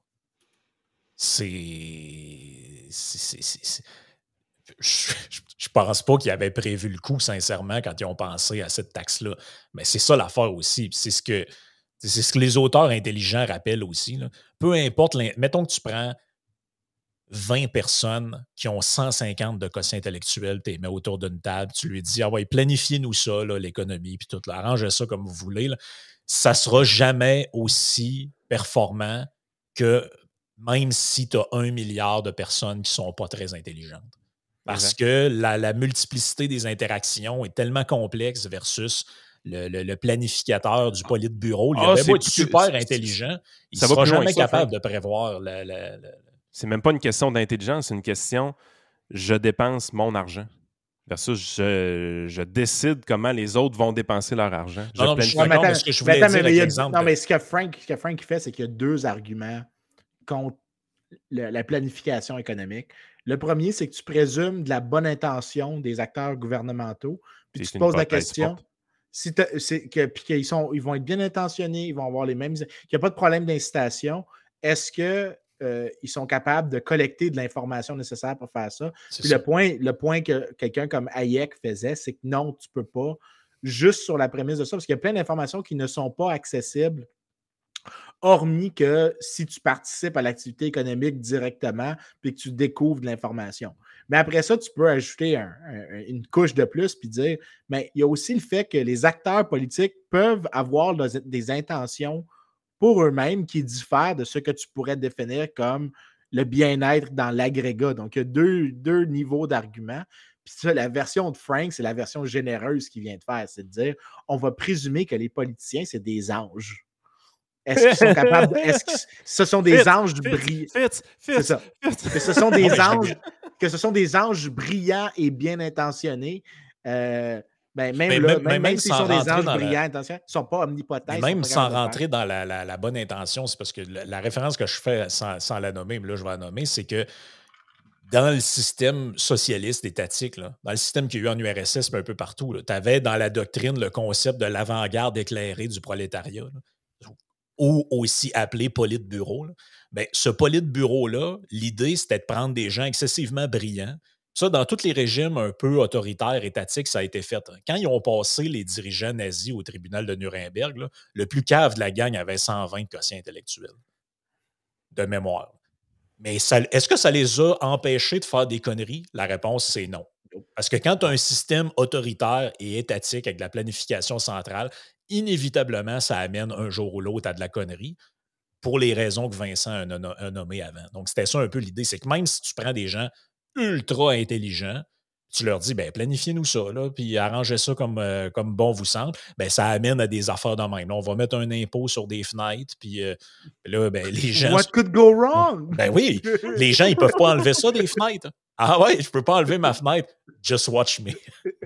C'est... c'est, c'est, c'est je, je pense pas qu'ils avaient prévu le coup, sincèrement, quand ils ont pensé à cette taxe-là. Mais c'est ça l'affaire aussi. C'est ce que, c'est ce que les auteurs intelligents rappellent aussi. Là. Peu importe, mettons que tu prends vingt personnes qui ont cent cinquante de quotient intellectuel, tu les mets autour d'une table, tu lui dis « Ah ouais, planifiez-nous ça, là, l'économie, puis tout, là, arrangez ça comme vous voulez. » Ça ne sera jamais aussi performant que même si tu as un milliard de personnes qui ne sont pas très intelligentes. Parce exact. que la, la multiplicité des interactions est tellement complexe versus le, le, le planificateur du politburo. Il ah, a beau être super intelligent, il ne sera jamais capable ça, de prévoir le... le, le... C'est même pas une question d'intelligence, c'est une question « je dépense mon argent ». Versus je, je décide comment les autres vont dépenser leur argent. Je non, non, mais je suis d'accord, mais ce que je voulais attends, dire mais avec l'exemple... Non, de... mais ce que Frank, ce que Frank fait, c'est qu'il y a deux arguments contre le, la planification économique. Le premier, c'est que tu présumes de la bonne intention des acteurs gouvernementaux, puis tu te poses la question... Si c'est que, puis qu'ils sont, ils vont être bien intentionnés, ils vont avoir les mêmes... Qu'il n'y a pas de problème d'incitation. Est-ce que Euh, ils sont capables de collecter de l'information nécessaire pour faire ça. Puis ça. Le point, le point que quelqu'un comme Hayek faisait, c'est que non, tu ne peux pas, juste sur la prémisse de ça, parce qu'il y a plein d'informations qui ne sont pas accessibles, hormis que si tu participes à l'activité économique directement, puis que tu découvres de l'information. Mais après ça, tu peux ajouter un, un, une couche de plus, puis dire, mais il y a aussi le fait que les acteurs politiques peuvent avoir des intentions pour eux-mêmes qui diffèrent de ce que tu pourrais définir comme le bien-être dans l'agrégat. Donc, il y a deux, deux niveaux d'arguments. Puis ça, la version de Frank, c'est la version généreuse qu'il vient de faire. C'est de dire, on va présumer que les politiciens, c'est des anges. Est-ce qu'ils sont capables de, est-ce que ce sont des Fitz, anges Fitz, brillants? Fitz, Fitz, c'est ça. Fitz. Que ce sont des anges, que ce sont des anges brillants et bien intentionnés. Euh, Ben, même, mais là, même, même, même, même s'ils sont des anges brillants, la... attention, ils ne sont pas omnipotents. Même pas sans rentrer dans la, la, la bonne intention, c'est parce que la, la référence que je fais sans, sans la nommer, mais là, je vais la nommer, c'est que dans le système socialiste étatique, là, dans le système qu'il y a eu en U R S S, mais un peu partout, tu avais dans la doctrine le concept de l'avant-garde éclairée du prolétariat, là, ou aussi appelé politburo. Là. Ben, ce politburo-là, l'idée, c'était de prendre des gens excessivement brillants. Ça, dans tous les régimes un peu autoritaires, étatiques, ça a été fait. Quand ils ont passé les dirigeants nazis au tribunal de Nuremberg, là, le plus cave de la gang avait cent vingt de quotient intellectuel de mémoire. Mais ça, est-ce que ça les a empêchés de faire des conneries? La réponse, c'est non. Parce que quand tu as un système autoritaire et étatique avec de la planification centrale, inévitablement, ça amène un jour ou l'autre à de la connerie pour les raisons que Vincent a, a, a nommées avant. Donc, c'était ça un peu l'idée. C'est que même si tu prends des gens ultra intelligents, tu leur dis, ben planifiez-nous ça, là, puis arrangez ça comme, euh, comme bon vous semble, ben ça amène à des affaires de même. Là, on va mettre un impôt sur des fenêtres, puis euh, là, ben les gens... What could go wrong? Ben oui, les gens, ils peuvent pas enlever ça des fenêtres. Ah ouais, je peux pas enlever ma fenêtre. Just watch me.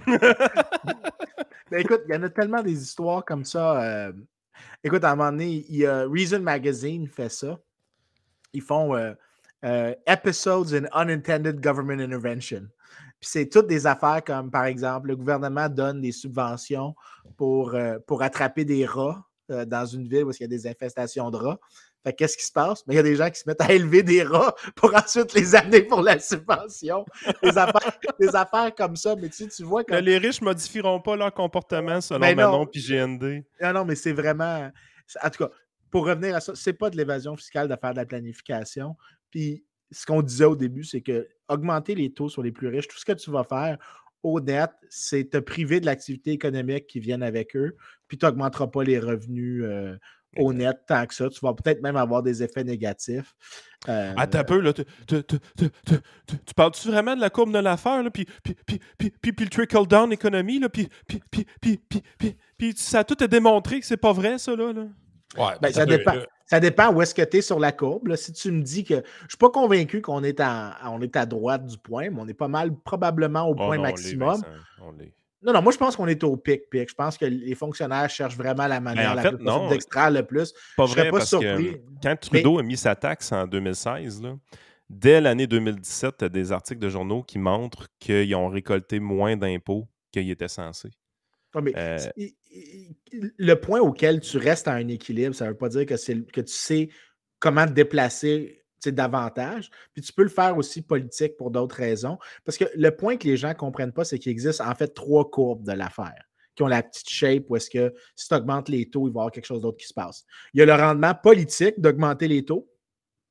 Ben écoute, il y en a tellement des histoires comme ça. Euh... Écoute, à un moment donné, il y a Reason Magazine fait ça. Ils font... Euh... Uh, episodes in unintended government intervention. Puis c'est toutes des affaires comme, par exemple, le gouvernement donne des subventions pour, euh, pour attraper des rats euh, dans une ville où il y a des infestations de rats. Fait qu'est-ce qui se passe? Mais il y a des gens qui se mettent à élever des rats pour ensuite les amener pour la subvention. Des affaires, des affaires comme ça. Mais tu sais, tu vois... Comme... Les riches ne modifieront pas leur comportement selon Manon puis G N D. Non, non, mais c'est vraiment... En tout cas, pour revenir à ça, c'est pas de l'évasion fiscale de faire de la planification. Puis, ce qu'on disait au début, c'est que augmenter les taux sur les plus riches, tout ce que tu vas faire au net, c'est te priver de l'activité économique qui vient avec eux, puis tu n'augmenteras pas les revenus euh, au net tant que ça. Tu vas peut-être même avoir des effets négatifs. Euh, Attends un peu, là. Tu, tu, tu, tu, tu, tu parles-tu vraiment de la courbe de l'affaire, là? Puis, puis, puis, puis, puis, puis le trickle-down économie, là? Puis, puis, puis, puis, puis, puis, puis ça a tout est démontré que c'est pas vrai, ça, là? là? Ouais, ben, ça, dépend, le... ça dépend où est-ce que tu es sur la courbe. Là. Si tu me dis que... Je ne suis pas convaincu qu'on est à, on est à droite du point, mais on est pas mal probablement au point oh non, maximum. On l'est, non, non, moi, je pense qu'on est au pic, pic. Je pense que les fonctionnaires cherchent vraiment la manière ben, en la fait, plus possible d'extraire le plus. Pas je serais vrai, pas parce surpris. Que, quand Trudeau mais... a mis sa taxe en deux mille seize, là, dès l'année deux mille dix-sept, tu as des articles de journaux qui montrent qu'ils ont récolté moins d'impôts qu'ils étaient censés. Non, mais euh... le point auquel tu restes à un équilibre, ça ne veut pas dire que, c'est, que tu sais comment te déplacer davantage. Puis tu peux le faire aussi politique pour d'autres raisons. Parce que le point que les gens ne comprennent pas, c'est qu'il existe en fait trois courbes de l'affaire qui ont la petite shape où est-ce que si tu augmentes les taux, il va y avoir quelque chose d'autre qui se passe. Il y a le rendement politique d'augmenter les taux.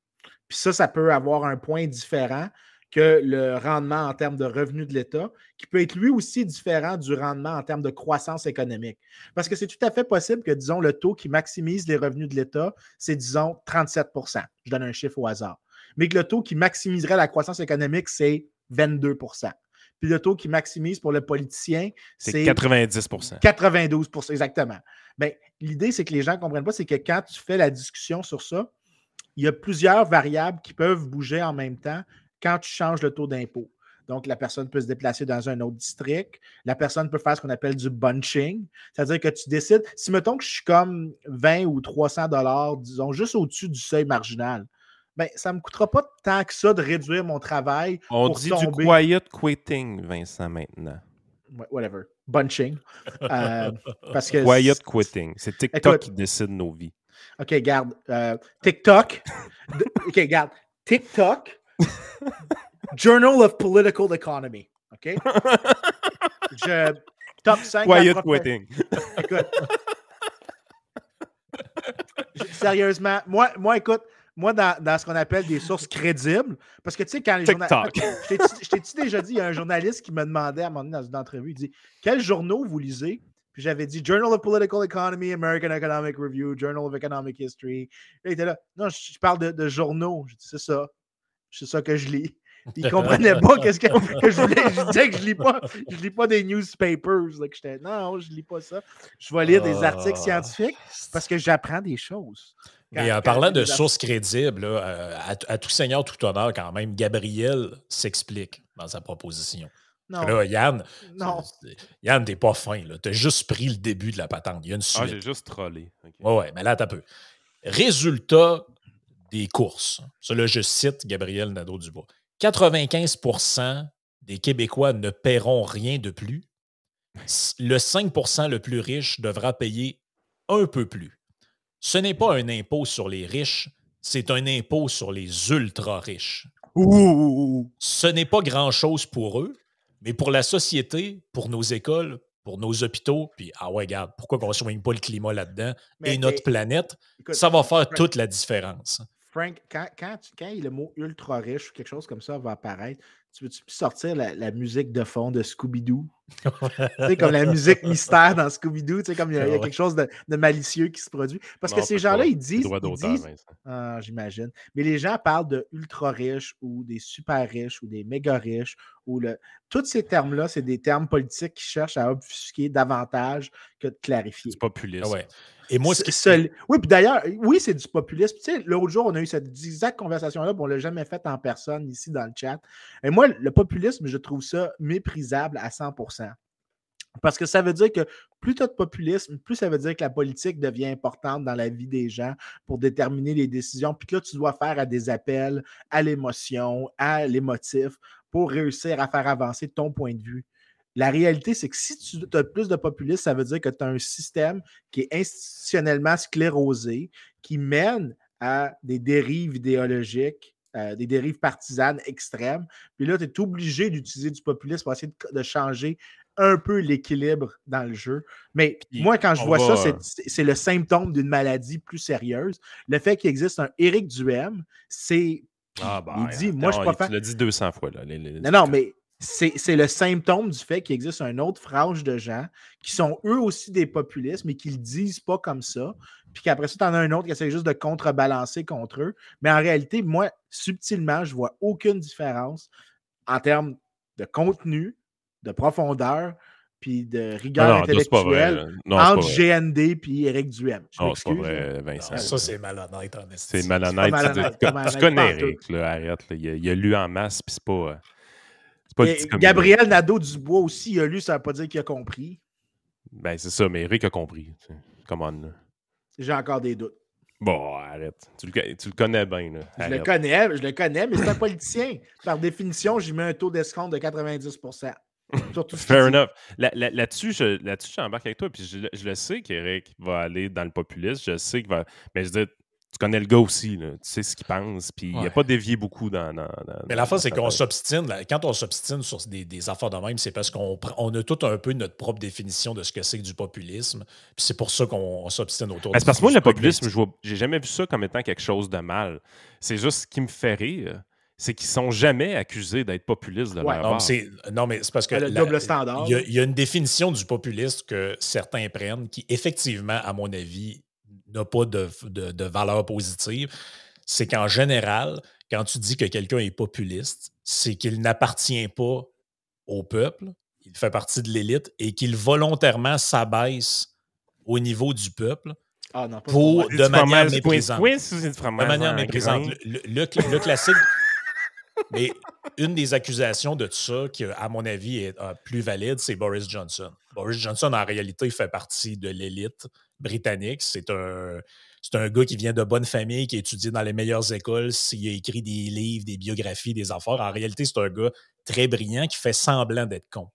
Puis ça, ça peut avoir un point différent que le rendement en termes de revenus de l'État, qui peut être lui aussi différent du rendement en termes de croissance économique. Parce que c'est tout à fait possible que, disons, le taux qui maximise les revenus de l'État, c'est, disons, trente-sept pour cent. Je donne un chiffre au hasard. Mais que le taux qui maximiserait la croissance économique, c'est vingt-deux pour cent. Puis le taux qui maximise pour le politicien, c'est, c'est quatre-vingt-dix pour cent. quatre-vingt-douze pour cent, exactement. Bien, l'idée, c'est que les gens ne comprennent pas, c'est que quand tu fais la discussion sur ça, il y a plusieurs variables qui peuvent bouger en même temps quand tu changes le taux d'impôt. Donc, la personne peut se déplacer dans un autre district. La personne peut faire ce qu'on appelle du bunching. C'est-à-dire que tu décides, si mettons que je suis comme vingt ou trois cents dollars, disons, juste au-dessus du seuil marginal, bien, ça ne me coûtera pas tant que ça de réduire mon travail. On pour dit tomber... du quiet quitting, Vincent, maintenant. Whatever. Bunching. Euh, parce que quiet quitting. C'est TikTok Écoute, qui décide nos vies. OK, garde. Euh, TikTok. OK, garde. TikTok. Journal of Political Economy. OK? Je, top cinq. Quiet propre... quitting. Écoute. Je, sérieusement, moi, moi, écoute, moi, dans, dans ce qu'on appelle des sources crédibles, parce que tu sais, quand les journalistes. Je t'ai-tu déjà dit, il y a un journaliste qui me demandait à un moment donné dans une entrevue, il dit quels journaux vous lisez? Puis j'avais dit Journal of Political Economy, American Economic Review, Journal of Economic History. Là, il était là. Non, je, je parle de, de journaux. Je dis c'est ça. C'est ça que je lis. Puis il ne comprenait pas qu'est-ce que, que je voulais. Je disais que je lis pas. Je lis pas des newspapers. Là, que j'étais, non, je lis pas ça. Je vais lire des articles scientifiques parce que j'apprends des choses. Quand, Mais en parlant de sources crédibles, là, à, à tout seigneur, tout honneur, quand même, Gabriel s'explique dans sa proposition. Non. Là, Yann, non. Yann, t'es pas fin. Tu as juste pris le début de la patente. Il y a une suite. Ah, j'ai juste trollé. Okay. Oui, ouais, mais là, t'as peu. Résultat des courses. Ça, là, je cite Gabriel Nadeau-Dubois. quatre-vingt-quinze pour cent des Québécois ne paieront rien de plus. Le cinq pour cent le plus riche devra payer un peu plus. Ce n'est pas un impôt sur les riches, c'est un impôt sur les ultra-riches. Ouh. Ce n'est pas grand-chose pour eux, mais pour la société, pour nos écoles, pour nos hôpitaux, puis ah ouais, regarde, pourquoi on ne soigne pas le climat là-dedans mais, et notre mais, planète, écoute, ça va faire Frank, toute la différence. Frank, quand, quand, quand le mot ultra-riche ou quelque chose comme ça va apparaître, tu veux-tu sortir la, la musique de fond de Scooby-Doo? Tu sais, comme la musique mystère dans Scooby-Doo, tu sais, comme il y a, il y a quelque chose de, de malicieux qui se produit. Parce non, que ces gens-là, ils disent... Ils disent ah, j'imagine. Mais les gens parlent de ultra-riches ou des super-riches ou des méga-riches. Ou le... Tous ces termes-là, c'est des termes politiques qui cherchent à obfusquer davantage que de clarifier. C'est populiste. Ah ouais. Et moi, ce qui... Seul... Oui, puis d'ailleurs, oui, c'est du populisme. Tu sais, l'autre jour, on a eu cette exacte conversation-là, puis on ne l'a jamais faite en personne ici dans le chat. Et moi, le populisme, je trouve ça méprisable à cent pour cent. Parce que ça veut dire que plus tu as de populisme, plus ça veut dire que la politique devient importante dans la vie des gens pour déterminer les décisions. Puis que là, tu dois faire à des appels à l'émotion, à l'émotif, pour réussir à faire avancer ton point de vue. La réalité, c'est que si tu as plus de populisme, ça veut dire que tu as un système qui est institutionnellement sclérosé, qui mène à des dérives idéologiques, euh, des dérives partisanes extrêmes. Puis là, tu es obligé d'utiliser du populisme pour essayer de, de changer un peu l'équilibre dans le jeu. Mais Puis, moi, quand je vois va... ça, c'est, c'est le symptôme d'une maladie plus sérieuse. Le fait qu'il existe un Éric Duhem, c'est... Ah ben, il dit, moi, non, je préfère... Tu l'as dit deux cents fois. Là, les, les... Non, non, mais... C'est, c'est le symptôme du fait qu'il existe une autre frange de gens qui sont eux aussi des populistes, mais qui ne le disent pas comme ça. Puis qu'après ça, tu en as un autre qui essaie juste de contrebalancer contre eux. Mais en réalité, moi, subtilement, je ne vois aucune différence en termes de contenu, de profondeur, puis de rigueur non, non, intellectuelle non, entre G N D et Éric Duhem. Je non, c'est pas vrai, Vincent. Non, ça, c'est malhonnête, en C'est malhonnête. C'est malhonnête. Tu, tu connais Éric, là, arrête. Là. Il, a, il a lu en masse, puis c'est pas... Gabriel Nadeau-Dubois aussi, il a lu, ça ne veut pas dire qu'il a compris. Ben, c'est ça, mais Eric a compris. Come on. Là. J'ai encore des doutes. Bon, arrête. Tu le, tu le connais bien. Là. Je le connais, je le connais, mais c'est un politicien. Par définition, j'y mets un taux d'escompte de quatre-vingt-dix pour cent. Fair enough. Là, là, là-dessus, je, là-dessus, j'embarque avec toi. Puis je, je le sais qu'Éric va aller dans le populisme. Je sais qu'il va. Mais je dis, tu connais le gars aussi, là, tu sais ce qu'il pense, puis il Ouais. n'a pas dévié beaucoup dans. dans, dans Mais la dans fin, c'est sa qu'on tête. s'obstine. là, Quand on s'obstine sur des, des affaires de même, c'est parce qu'on pr- on a tout un peu notre propre définition de ce que c'est que du populisme. Puis c'est pour ça qu'on on s'obstine autour Ben, de c'est parce que moi, du le truc populisme, des- je vois, j'ai jamais vu ça comme étant quelque chose de mal. C'est juste ce qui me fait rire, c'est qu'ils sont jamais accusés d'être populistes de Ouais. leur Non, mais bord. c'est, non, mais c'est parce que Ah, le la- double standard, il y, a- là. il y a une définition du populisme que certains prennent qui, effectivement, à mon avis, n'a pas de, de- de valeur positive. C'est qu'en général, quand tu dis que quelqu'un est populiste, c'est qu'il n'appartient pas au peuple, il fait partie de l'élite et qu'il volontairement s'abaisse au niveau du peuple Ah non, pas pour moi. pour, C'est de du manière fromage méprisante. Swiss ou c'est du De fromage manière en méprisante. grains? Le, le- le- le classique. Mais une des accusations de ça, qui, à mon avis, est euh, plus valide, c'est Boris Johnson. Boris Johnson, en réalité, fait partie de l'élite britannique. C'est un, c'est un gars qui vient de bonne famille, qui a étudié dans les meilleures écoles, il a écrit des livres, des biographies, des affaires. En réalité, c'est un gars très brillant qui fait semblant d'être con.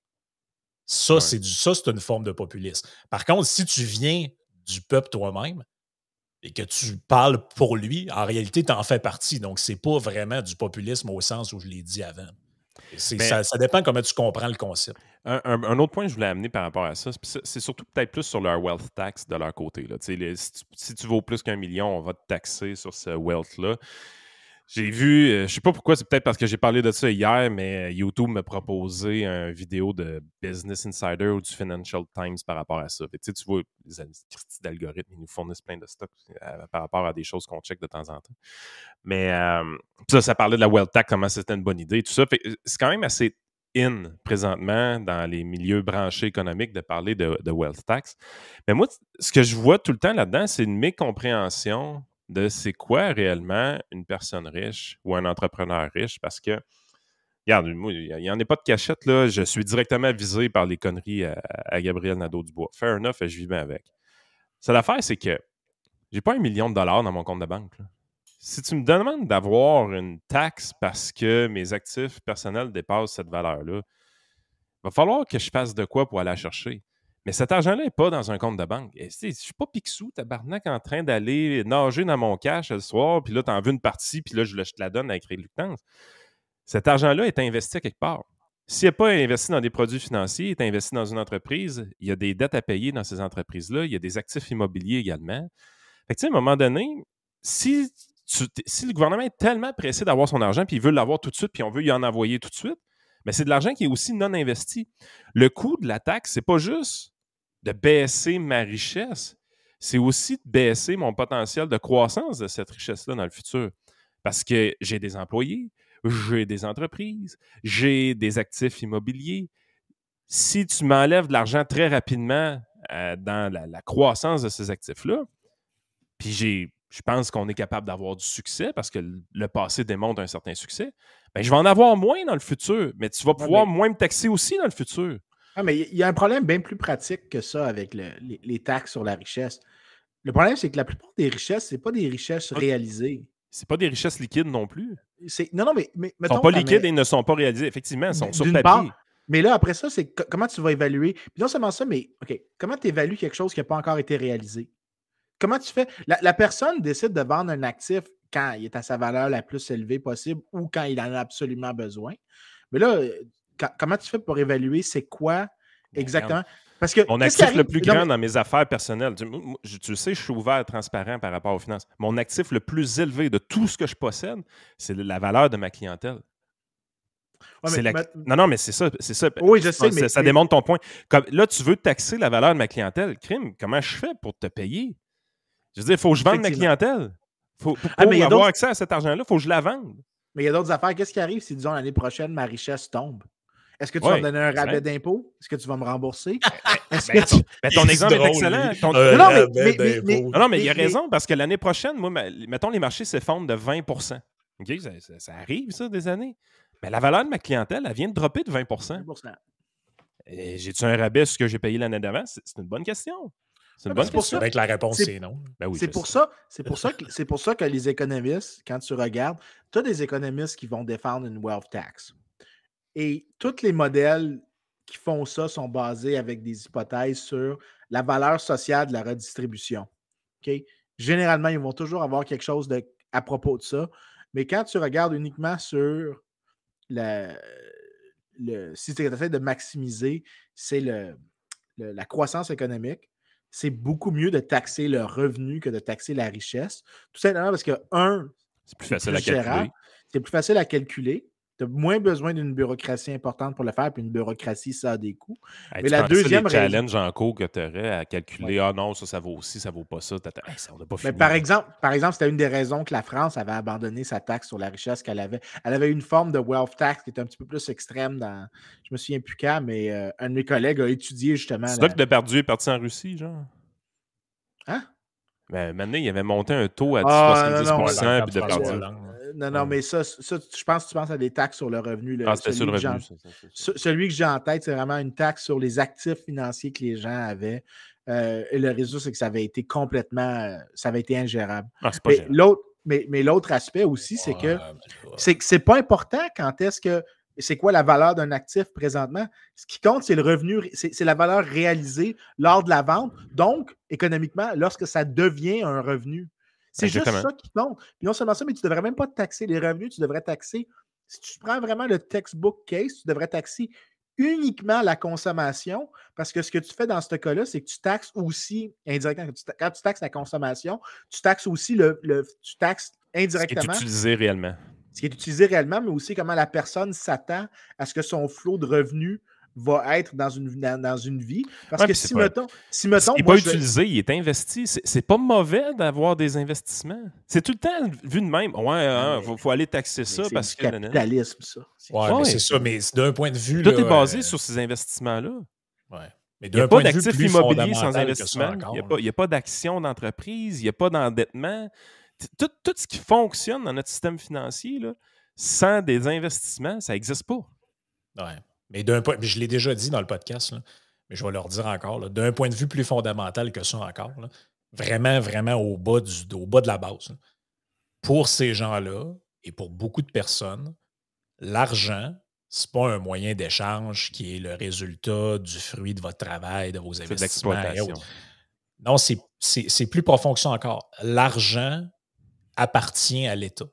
Ça, Ouais. c'est du, ça, c'est une forme de populisme. Par contre, si tu viens du peuple toi-même, et que tu parles pour lui, en réalité, tu en fais partie. Donc, c'est pas vraiment du populisme au sens où je l'ai dit avant. C'est- Mais- ça, ça dépend comment tu comprends le concept. Un, un- un autre point que je voulais amener par rapport à ça, c'est- c'est c'est surtout peut-être plus sur leur wealth tax de leur côté. Là. Tu sais, les- si, tu, si tu vaux plus qu'un million, on va te taxer sur ce wealth-là. J'ai vu, euh, je sais pas pourquoi, c'est peut-être parce que j'ai parlé de ça hier, mais YouTube m'a proposé une vidéo de Business Insider ou du Financial Times par rapport à ça. Fait que, tu sais, tu vois, les al- d'algorithmes, ils nous fournissent plein de stocks euh, par rapport à des choses qu'on check de temps en temps. Mais euh, ça, ça parlait de la wealth tax, comment c'était une bonne idée, tout ça. Fait que c'est quand même assez in présentement dans les milieux branchés économiques de parler de, de wealth tax. Mais moi, ce que je vois tout le temps là-dedans, c'est une mécompréhension de c'est quoi réellement une personne riche ou un entrepreneur riche, parce que, regarde, moi, il n'y en a pas de cachette, là. Je suis directement visé par les conneries à, à Gabriel Nadeau-Dubois. Fair enough, et je vis bien avec. Ça, l'affaire, c'est que j'ai pas un million de dollars dans mon compte de banque, là. Si tu me demandes d'avoir une taxe parce que mes actifs personnels dépassent cette valeur-là, il va falloir que je fasse de quoi pour aller la chercher. Mais cet argent-là n'est pas dans un compte de banque. Et, je ne suis pas Picsou, tabarnak, en train d'aller nager dans mon cash le soir, puis là, tu en veux une partie, puis là, je, je te la donne avec réluctance. Cet argent-là est investi à quelque part. S'il n'est pas investi dans des produits financiers, il est investi dans une entreprise, il y a des dettes à payer dans ces entreprises-là, il y a des actifs immobiliers également. Fait que, tu sais, à un moment donné, si, tu, si le gouvernement est tellement pressé d'avoir son argent, puis il veut l'avoir tout de suite, puis on veut y en envoyer tout de suite, mais c'est de l'argent qui est aussi non investi. Le coût de la taxe, c'est pas juste de baisser ma richesse, c'est aussi de baisser mon potentiel de croissance de cette richesse-là dans le futur. Parce que j'ai des employés, j'ai des entreprises, j'ai des actifs immobiliers. Si tu m'enlèves de l'argent très rapidement euh, dans la, la croissance de ces actifs-là, puis j'ai, je pense qu'on est capable d'avoir du succès parce que le passé démontre un certain succès, bien, je vais en avoir moins dans le futur, mais tu vas pouvoir Ouais, mais... moins me taxer aussi dans le futur. Ah, mais il y a un problème bien plus pratique que ça avec le, les, les taxes sur la richesse. Le problème, c'est que la plupart des richesses, ce n'est pas des richesses réalisées. C'est pas des richesses liquides non plus. C'est... Non, non, mais... mais Ils ne sont pas liquides mais... et ne sont pas réalisées. Effectivement, ils sont sur papier. Part, mais là, après ça, c'est c- comment tu vas évaluer. Puis non seulement ça, mais OK, comment tu évalues quelque chose qui n'a pas encore été réalisé? Comment tu fais? La, la personne décide de vendre un actif quand il est à sa valeur la plus élevée possible ou quand il en a absolument besoin. Mais là, quand, comment tu fais pour évaluer c'est quoi exactement? Parce que, mon actif le plus grand non, mais... dans mes affaires personnelles, tu, tu, tu sais, je suis ouvert, transparent par rapport aux finances. Mon actif le plus élevé de tout ce que je possède, c'est la valeur de ma clientèle. Ouais, mais, la... mais... Non, non, mais c'est ça. C'est ça. Oui, je sais, ça, mais... Ça mais... démontre ton point. Comme, là, tu veux taxer la valeur de ma clientèle. Crime, comment je fais pour te payer? Je veux dire, il faut que je vende ma clientèle. Faut, pour ah, mais avoir accès à cet argent-là, il faut que je la vende. Mais il y a d'autres affaires. Qu'est-ce qui arrive si, disons, l'année prochaine, ma richesse tombe? Est-ce que tu ouais, vas me donner un rabais d'impôt? Est-ce que tu vas me rembourser? Est-ce ben, que tu... ben, ton exemple drôle, est excellent. Ton... Euh, non, mais, mais, mais, mais, non, non, mais il a raison, parce que l'année prochaine, moi, ma... mettons, les marchés s'effondrent de vingt pour cent. Okay? Ça, ça, ça arrive, ça, des années. Mais la valeur de ma clientèle, elle vient de dropper de vingt pour cent. vingt pour cent. J'ai-tu un rabais sur ce que j'ai payé l'année d'avant? C'est une bonne question. C'est une bonne question. C'est vrai que la réponse, c'est non. Ben oui, c'est pour ça, c'est pour ça que c'est pour ça que les économistes, quand tu regardes, tu as des économistes qui vont défendre une wealth tax. Et tous les modèles qui font ça sont basés avec des hypothèses sur la valeur sociale de la redistribution. Okay? généralement, ils vont toujours avoir quelque chose de, à propos de ça. Mais quand tu regardes uniquement sur la, le, si tu essaies de maximiser, c'est le, le, la croissance économique, c'est beaucoup mieux de taxer le revenu que de taxer la richesse. Tout simplement parce que, un, c'est plus facile à gérable, calculer. C'est plus facile à calculer. Tu as moins besoin d'une bureaucratie importante pour le faire, puis une bureaucratie, ça a des coûts. Hey, mais la deuxième raison... raison... challenge en cours que tu aurais à calculer, ouais. ah non, ça, ça vaut aussi, ça vaut pas ça. Hey, ça on n'a pas fini. Mais par exemple, par exemple, c'était une des raisons que la France avait abandonné sa taxe sur la richesse qu'elle avait. Elle avait une forme de wealth tax qui était un petit peu plus extrême dans... Je me souviens plus quand, mais euh, un de mes collègues a étudié justement... C'est la... là que Depardieu est parti en Russie, genre? Hein? Ben, maintenant, il avait monté un taux à ah, soixante-dix pour cent non, non, puis Depardieu. Non, non, ouais. mais ça, ça, je pense que tu penses à des taxes sur le revenu. Le, ah, c'était sur le revenu. Ça, ça, ça. Celui que j'ai en tête, c'est vraiment une taxe sur les actifs financiers que les gens avaient. Euh, et le résultat, c'est que ça avait été complètement... Ça avait été ingérable. Ah, c'est pas mais, gérable. l'autre, mais, mais l'autre aspect aussi, c'est que c'est, c'est pas important quand est-ce que... C'est quoi la valeur d'un actif présentement? Ce qui compte, c'est le revenu, c'est, c'est la valeur réalisée lors de la vente. Donc, économiquement, lorsque ça devient un revenu. C'est Exactement. Juste ça qui compte. Puis non seulement ça, mais tu ne devrais même pas taxer les revenus, tu devrais taxer, si tu prends vraiment le textbook case, tu devrais taxer uniquement la consommation, parce que ce que tu fais dans ce cas-là, c'est que tu taxes aussi indirectement. Quand tu taxes la consommation, tu taxes aussi le, le tu taxes indirectement. Ce qui est utilisé réellement. Ce qui est utilisé réellement, mais aussi comment la personne s'attend à ce que son flot de revenus va être dans une, dans, dans une vie. Parce ouais, que si, pas, mettons, si mettons... Il n'est pas utilisé, vais... il est investi. C'est, c'est pas mauvais d'avoir des investissements. C'est tout le temps vu de même. Ouais, il hein, faut, faut aller taxer ça c'est parce du que... capitalisme, ça. C'est ouais, mais c'est ça, mais d'un point de vue... Tout là, est basé euh... sur ces investissements-là. Ouais. Mais il n'y a pas d'actifs immobiliers sans investissement. Il n'y a, a pas d'action d'entreprise. Il n'y a pas d'endettement. Tout, tout ce qui fonctionne dans notre système financier, là, sans des investissements, ça n'existe pas. Ouais. Mais d'un point, je l'ai déjà dit dans le podcast, là, mais je vais leur dire encore, là, d'un point de vue plus fondamental que ça encore, là, vraiment, vraiment au bas, du, au bas de la base. Là. Pour ces gens-là et pour beaucoup de personnes, l'argent, ce n'est pas un moyen d'échange qui est le résultat du fruit de votre travail, de vos investissements. C'est de l'exploitation. Non, c'est, c'est, c'est plus profond que ça encore. L'argent appartient à l'État.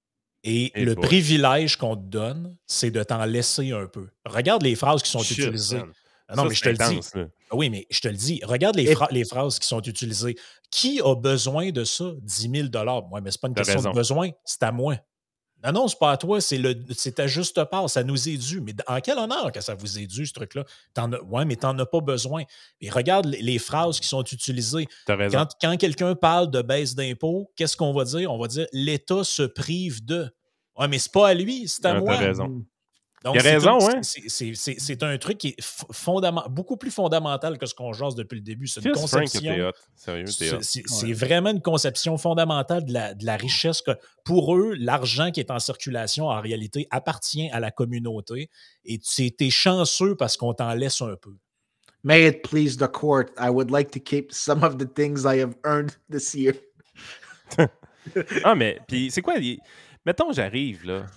Et, Et le boy. privilège qu'on te donne, c'est de t'en laisser un peu. Regarde les phrases qui sont Shit, utilisées. Ah non, ça, mais je te intense, le dis. Là. Oui, mais je te le dis. Regarde les, fra- les phrases qui sont utilisées. Qui a besoin de ça? dix mille dollars. Ouais, mais c'est pas une T'as question raison. de besoin, c'est à moi. Non, non, c'est pas à toi, c'est, le, c'est ta juste part, ça nous est dû. Mais en quel honneur que ça vous est dû, ce truc-là? T'en as, ouais, mais t'en as pas besoin. Et regarde les, les phrases qui sont utilisées. T'as raison. Quand, quand quelqu'un parle de baisse d'impôts, qu'est-ce qu'on va dire? On va dire l'État se prive de. Ouais, mais c'est pas à lui, c'est à ouais, moi. T'as raison. Donc, il a c'est raison, un, hein? c'est, c'est, c'est, c'est un truc qui est fondament, beaucoup plus fondamental que ce qu'on jase depuis le début. C'est une Fils conception. Frank, t'es hot. Sérieux, t'es hot. C'est, c'est, ouais. c'est vraiment une conception fondamentale de la, de la richesse. Que pour eux, l'argent qui est en circulation, en réalité, appartient à la communauté. Et tu es chanceux parce qu'on t'en laisse un peu. May it please the court, I would like to keep some of the things I have earned this year. Ah, mais puis c'est quoi? Il... Mettons, j'arrive, là.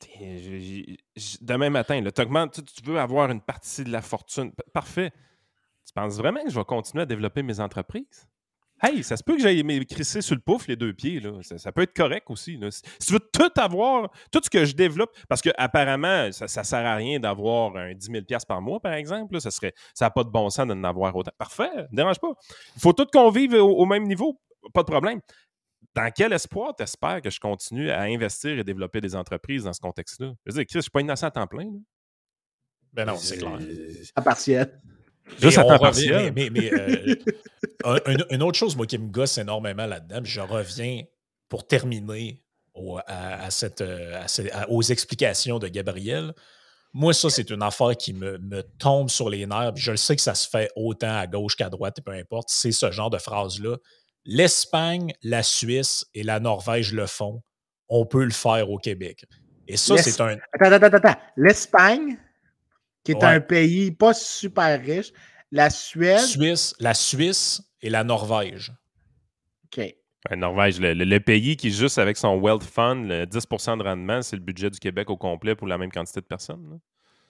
Demain matin, là, tu, tu veux avoir une partie de la fortune. Parfait. Tu penses vraiment que je vais continuer à développer mes entreprises? Hey, ça se peut que j'aille m'écrisser sur le pouf les deux pieds. Là. Ça, ça peut être correct aussi. Là. Si tu veux tout avoir, tout ce que je développe, parce qu'apparemment, ça ne sert à rien d'avoir un dix mille dollars par mois, par exemple. Là, ça n'a ça pas de bon sens de n'avoir autant. Parfait, ne me dérange pas. Il faut tout qu'on vive au, au même niveau. Pas de problème. Dans quel espoir t'espères que je continue à investir et développer des entreprises dans ce contexte-là? Je veux dire, Chris, je ne suis pas innocent à temps plein. Là. Ben non, c'est clair. À partiel. Juste à temps partiel. Mais, mais, mais euh, une, une autre chose, moi, qui me gosse énormément là-dedans, je reviens pour terminer au, à, à cette, à cette, à, aux explications de Gabriel. Moi, ça, c'est une affaire qui me, me tombe sur les nerfs. Je le sais que ça se fait autant à gauche qu'à droite, et peu importe. C'est ce genre de phrase-là. L'Espagne, la Suisse et la Norvège le font. On peut le faire au Québec. Et ça, L'Es... c'est un... Attends, attends, attends. L'Espagne, qui est ouais. un pays pas super riche. La Suède... Suisse, la Suisse et la Norvège. OK. La Norvège, le, le, le pays qui, juste avec son Wealth Fund, le dix pour cent de rendement, c'est le budget du Québec au complet pour la même quantité de personnes. Là.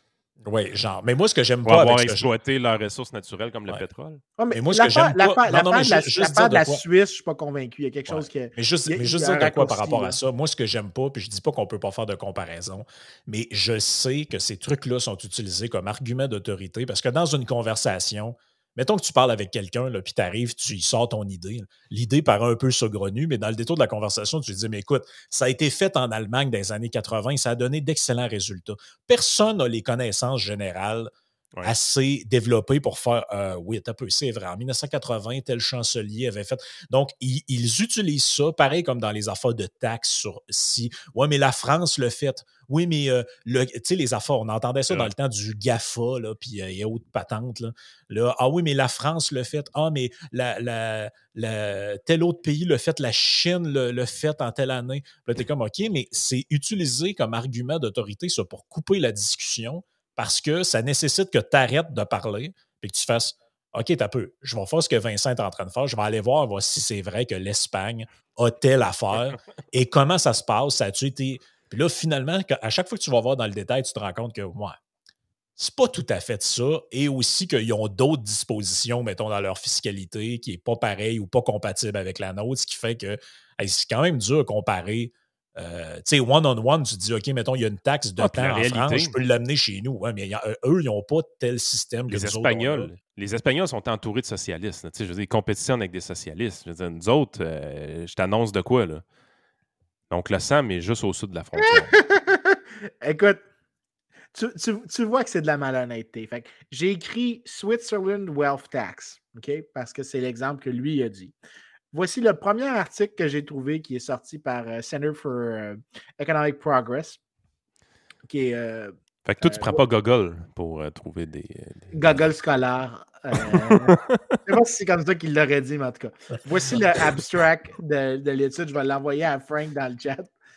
Oui, genre. Mais moi, ce que j'aime Pour pas avoir avec ce exploité leurs ressources naturelles comme le Ouais. pétrole. Ouais, mais Mais moi, ce que l'affaire j'aime pas. l'affaire- Non, non, mais l'affaire de la, ju- juste l'affaire dire de de la quoi. Suisse, je suis pas convaincu. Il y a quelque Ouais. chose qui. Mais juste, il y a- mais il juste y a dire un de quoi par raccourci, rapport là. à ça. Moi, ce que j'aime pas, puis je dis pas qu'on peut pas faire de comparaison, mais je sais que ces trucs-là sont utilisés comme argument d'autorité parce que dans une conversation, mettons que tu parles avec quelqu'un, là, puis tu arrives, tu y sors ton idée. là. L'idée paraît un peu saugrenue, mais dans le détour de la conversation, tu lui dis, mais écoute, ça a été fait en Allemagne dans les années quatre-vingt, ça a donné d'excellents résultats. Personne n'a les connaissances générales Ouais. assez développées pour faire euh, oui, t'as peu, c'est vrai. En mille neuf cent quatre-vingt, tel chancelier avait fait. Donc, ils, ils utilisent ça, pareil comme dans les affaires de taxes sur si. Ouais, mais la France le fait. Oui, mais euh, le- tu sais, les affaires, on entendait ça C'est dans vrai. le temps du GAFA, là, puis euh, et autres patentes. Là. Là, ah oui, mais la France le fait. Ah, mais la, la, la- tel autre pays le fait. La Chine le, le fait en telle année. Puis là, t'es comme, OK, mais c'est utilisé comme argument d'autorité, ça, pour couper la discussion parce que ça nécessite que tu arrêtes de parler et que tu fasses OK, t'as peu. Je vais faire ce que Vincent est en train de faire. Je vais aller voir, voir si c'est vrai que l'Espagne a telle affaire et comment ça se passe. Ça a-tu été. Puis là, finalement, à chaque fois que tu vas voir dans le détail, tu te rends compte que, ouais, c'est pas tout à fait ça. Et aussi qu'ils ont d'autres dispositions, mettons, dans leur fiscalité qui n'est pas pareil ou pas compatible avec la nôtre, ce qui fait que hey, c'est quand même dur à comparer. Euh, tu sais, one-on-one, tu te dis, OK, mettons, il y a une taxe de Ah, puis temps la en France, réalité, je peux l'amener chez nous. Ouais, mais y a- eux, ils n'ont pas tel système que les nous autres, on a. Espagnols, les Espagnols sont entourés de socialistes. là. Tu sais, je veux dire, ils compétitionnent avec des socialistes. Je veux dire, nous autres, euh, je t'annonce de quoi, là? Donc, le Sam est juste au sud de la frontière. Écoute, tu, tu- tu vois que c'est de la malhonnêteté. Fait que j'ai écrit Switzerland Wealth Tax, OK? Parce que c'est l'exemple que lui a dit. Voici le premier article que j'ai trouvé qui est sorti par euh, Center for euh, Economic Progress, qui est euh, Fait que toi, tu Euh, prends pas Google pour euh, trouver des. des- Gogol scolaire. Euh, je sais pas si c'est comme ça qu'il l'aurait dit, mais en tout cas. Voici le abstract de, de l'étude. Je vais l'envoyer à Frank dans le chat.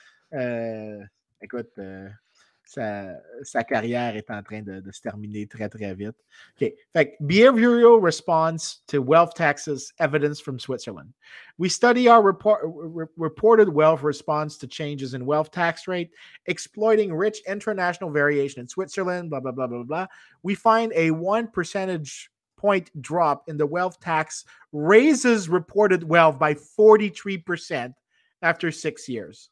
Euh, écoute, euh, sa, sa carrière est en train de, de se terminer très, très vite. OK. Fait que, behavioral response to wealth taxes evidence from Switzerland. We study our report, re- reported wealth response to changes in wealth tax rate, exploiting rich international variation in Switzerland, blah, blah, blah, blah, blah. We find a one percentage point drop in the wealth tax raises reported wealth by forty-three percent after six years.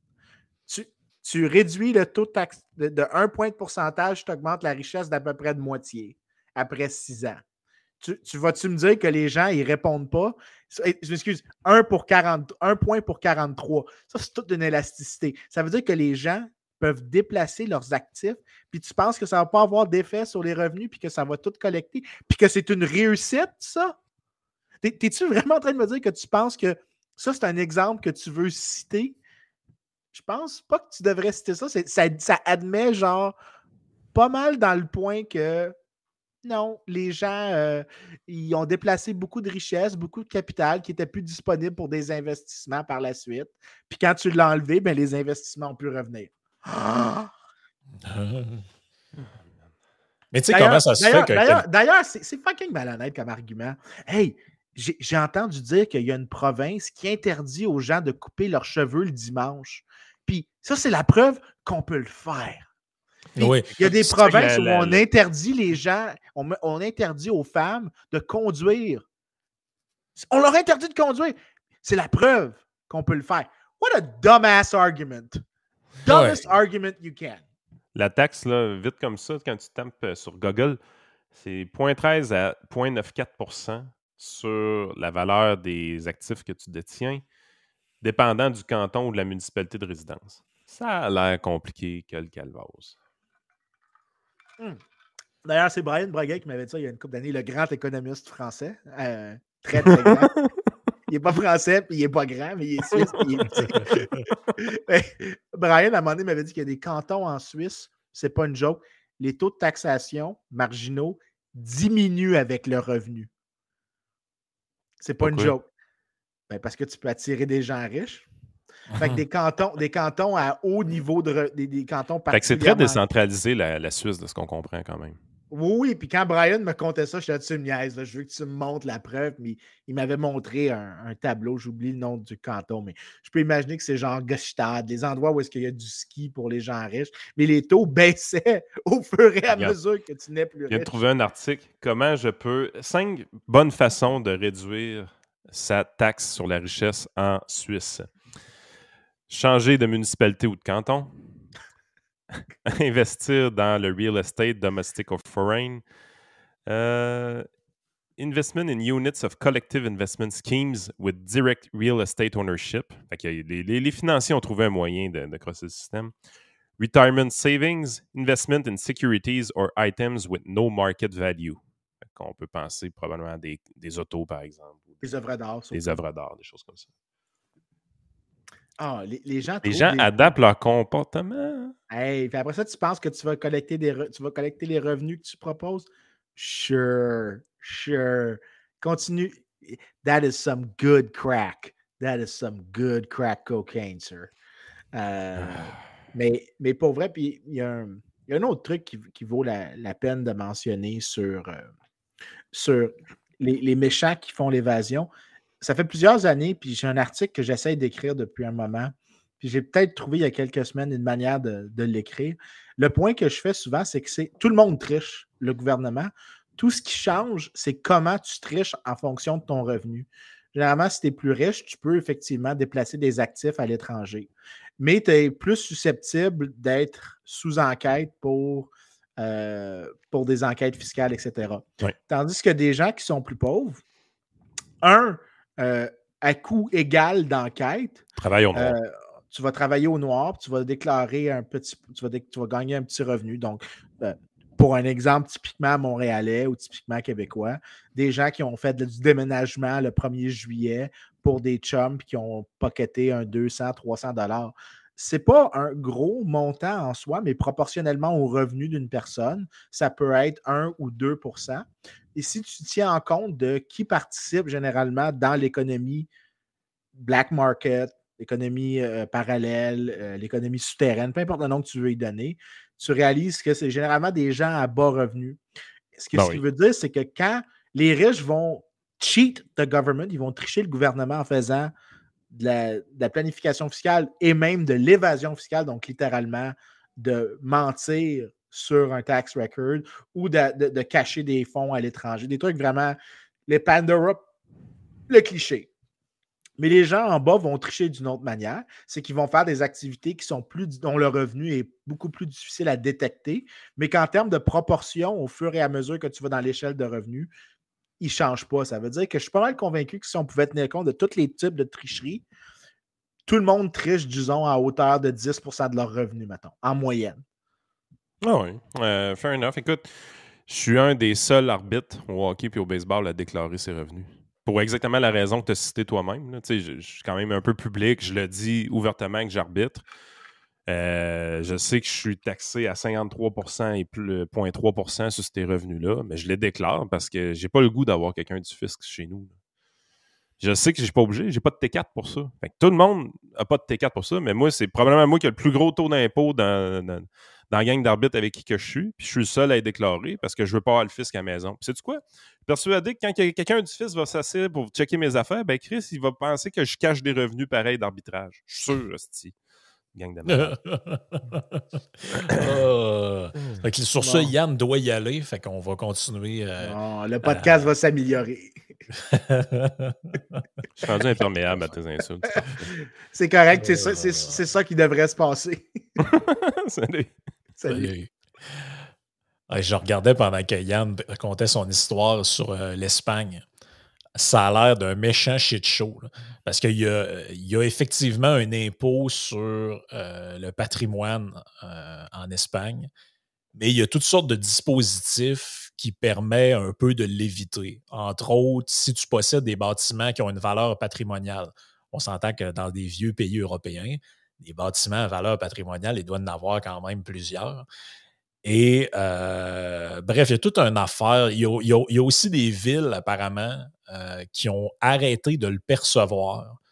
Tu, tu réduis le taux de taxe de, de un point de pourcentage, tu augmentes la richesse d'à peu près de moitié après six ans. Tu, tu vas-tu me dire que les gens, ils ne répondent pas? Je m'excuse, un, pour quarante, un point pour quarante-trois. Ça, c'est toute une élasticité. Ça veut dire que les gens peuvent déplacer leurs actifs, puis tu penses que ça ne va pas avoir d'effet sur les revenus, puis que ça va tout collecter, puis que c'est une réussite, ça? T'es-tu vraiment en train de me dire que tu penses que ça, c'est un exemple que tu veux citer? Je pense pas que tu devrais citer ça. Ça, ça admet, genre, pas mal dans le point que non, les gens, euh, ils ont déplacé beaucoup de richesses, beaucoup de capital qui n'était plus disponible pour des investissements par la suite. Puis quand tu l'as enlevé, ben, les investissements ont pu revenir. Ah! Mais tu sais comment ça se fait que. D'ailleurs, d'ailleurs c'est, c'est fucking malhonnête comme argument. Hey, j'ai, j'ai entendu dire qu'il y a une province qui interdit aux gens de couper leurs cheveux le dimanche. Puis ça, c'est la preuve qu'on peut le faire. Puis, oui. Il y a des C'est provinces la, où la, on la... interdit les gens, on, on interdit aux femmes de conduire. On leur interdit de conduire. C'est la preuve qu'on peut le faire. What a dumbass argument. Dumbest ouais. argument you can. La taxe, là, vite comme ça, quand tu tapes sur Google, c'est zéro virgule treize à zéro virgule quatre-vingt-dix pour cent sur la valeur des actifs que tu détiens, dépendant du canton ou de la municipalité de résidence. Ça a l'air compliqué que le calvaire. Hmm. D'ailleurs, c'est Brian Braguet qui m'avait dit ça il y a une couple d'années, le grand économiste français. Euh, très, très grand. Il n'est pas français, puis il n'est pas grand, mais il est suisse. Il est... Brian, à un moment donné, m'avait dit qu'il y a des cantons en Suisse, c'est pas une joke, les taux de taxation marginaux diminuent avec le revenu. C'est pas Pourquoi? Une joke. Ben parce que tu peux attirer des gens riches. Fait que des cantons, des cantons à haut niveau de re... des, des cantons particulièrement... Fait que c'est très décentralisé la, la Suisse de ce qu'on comprend quand même. Oui, oui, puis quand Brian me contait ça, je suis là, tu me niaises, là, je veux que tu me montres la preuve, mais il m'avait montré un, un tableau, j'oublie le nom du canton, mais je peux imaginer que c'est genre Gstaad, des endroits où est-ce qu'il y a du ski pour les gens riches, mais les taux baissaient au fur et à Regarde. mesure que tu n'es plus Je viens de riche. trouver un article. Comment je peux. Cinq bonnes façons de réduire sa taxe sur la richesse en Suisse. Changer de municipalité ou de canton. Investir dans le real estate, domestic or foreign. Euh, investment in units of collective investment schemes with direct real estate ownership. Fait que les, les, les financiers ont trouvé un moyen de, de crosser le système. Retirement savings, investment in securities or items with no market value. Fait qu'on peut penser probablement à des, des autos, par exemple. Des œuvres d'art. Des œuvres d'art, des choses comme ça. Ah, les, les gens, les gens des... adaptent leur comportement. Hey, puis après ça, tu penses que tu vas collecter des re... tu vas collecter les revenus que tu proposes? Sure, sure. Continue. That is some good crack. That is some good crack cocaine, sir. Euh, mais, mais pour vrai, puis il y, y a un autre truc qui, qui vaut la, la peine de mentionner sur, euh, sur les, les méchants qui font l'évasion. Ça fait plusieurs années, puis j'ai un article que j'essaie d'écrire depuis un moment. Puis j'ai peut-être trouvé il y a quelques semaines une manière de, de l'écrire. Le point que je fais souvent, c'est que c'est tout le monde triche, le gouvernement. Tout ce qui change, c'est comment tu triches en fonction de ton revenu. Généralement, si tu es plus riche, tu peux effectivement déplacer des actifs à l'étranger. Mais tu es plus susceptible d'être sous enquête pour, euh, pour des enquêtes fiscales, et cetera. Oui. Tandis que des gens qui sont plus pauvres, un, euh, à coût égal d'enquête, travaille au noir. Euh, tu vas travailler au noir, tu vas déclarer un petit, tu vas, dé, tu vas gagner un petit revenu. Donc, euh, pour un exemple typiquement montréalais ou typiquement québécois, des gens qui ont fait du déménagement le premier juillet pour des chums qui ont pocketé un deux cents, trois cents dollars. Ce n'est pas un gros montant en soi, mais proportionnellement au revenu d'une personne, ça peut être un ou deux pour cent. Et si tu tiens en compte de qui participe généralement dans l'économie black market, l'économie euh, parallèle, euh, l'économie souterraine, peu importe le nom que tu veux y donner, tu réalises que c'est généralement des gens à bas revenus. Ce que Ben ce oui. qui veut dire, c'est que quand les riches vont cheat the government, ils vont tricher le gouvernement en faisant de la, de la planification fiscale et même de l'évasion fiscale, donc littéralement de mentir sur un tax record ou de, de, de cacher des fonds à l'étranger. Des trucs vraiment, les Pandora, le cliché. Mais les gens en bas vont tricher d'une autre manière. C'est qu'ils vont faire des activités qui sont plus, dont le revenu est beaucoup plus difficile à détecter, mais qu'en termes de proportion, au fur et à mesure que tu vas dans l'échelle de revenus, ils ne changent pas. Ça veut dire que je suis pas mal convaincu que si on pouvait tenir compte de tous les types de tricheries, tout le monde triche, disons, à hauteur de dix pour cent de leur revenu, mettons, en moyenne. Ah oui, euh, fair enough. Écoute, je suis un des seuls arbitres au hockey et au baseball à déclarer ses revenus. Pour exactement la raison que tu as citée toi-même. Là. Je, je suis quand même un peu public, je le dis ouvertement que j'arbitre. Euh, je sais que je suis taxé à cinquante-trois pour cent et plus zéro virgule trois pour cent sur ces revenus-là, mais je les déclare parce que j'ai pas le goût d'avoir quelqu'un du fisc chez nous. Là. Je sais que je suis pas obligé, j'ai pas de T quatre pour ça. Fait que tout le monde n'a pas de T quatre pour ça, mais moi, c'est probablement moi qui ai le plus gros taux d'impôt dans, dans, dans la gang d'arbitres avec qui que je suis, puis je suis le seul à être déclaré parce que je veux pas avoir le fisc à la maison. Puis sais-tu quoi? Je suis persuadé que quand quelqu'un du fisc va s'asseoir pour checker mes affaires, ben Chris, il va penser que je cache des revenus pareils d'arbitrage. Je suis sûr, hostie. Gang de merde. euh, fait que sur bon. ça, Yann doit y aller. Fait qu'on va continuer. Euh, bon, le podcast euh... va s'améliorer. Je suis rendu imperméable à tes insultes. C'est correct, c'est ça, c'est, c'est ça qui devrait se passer. Salut. Salut. Salut. Ouais, je regardais pendant que Yann racontait son histoire sur euh, l'Espagne. Ça a l'air d'un méchant shit show. Là, parce qu'il y a, il y a effectivement un impôt sur euh, le patrimoine euh, en Espagne, mais il y a toutes sortes de dispositifs qui permettent un peu de l'éviter. Entre autres, si tu possèdes des bâtiments qui ont une valeur patrimoniale. On s'entend que dans des vieux pays européens, des bâtiments à valeur patrimoniale, ils doivent en avoir quand même plusieurs. Et euh, bref, il y a toute une affaire. Il y a, il y a, il y a aussi des villes, apparemment, euh, qui ont arrêté de le percevoir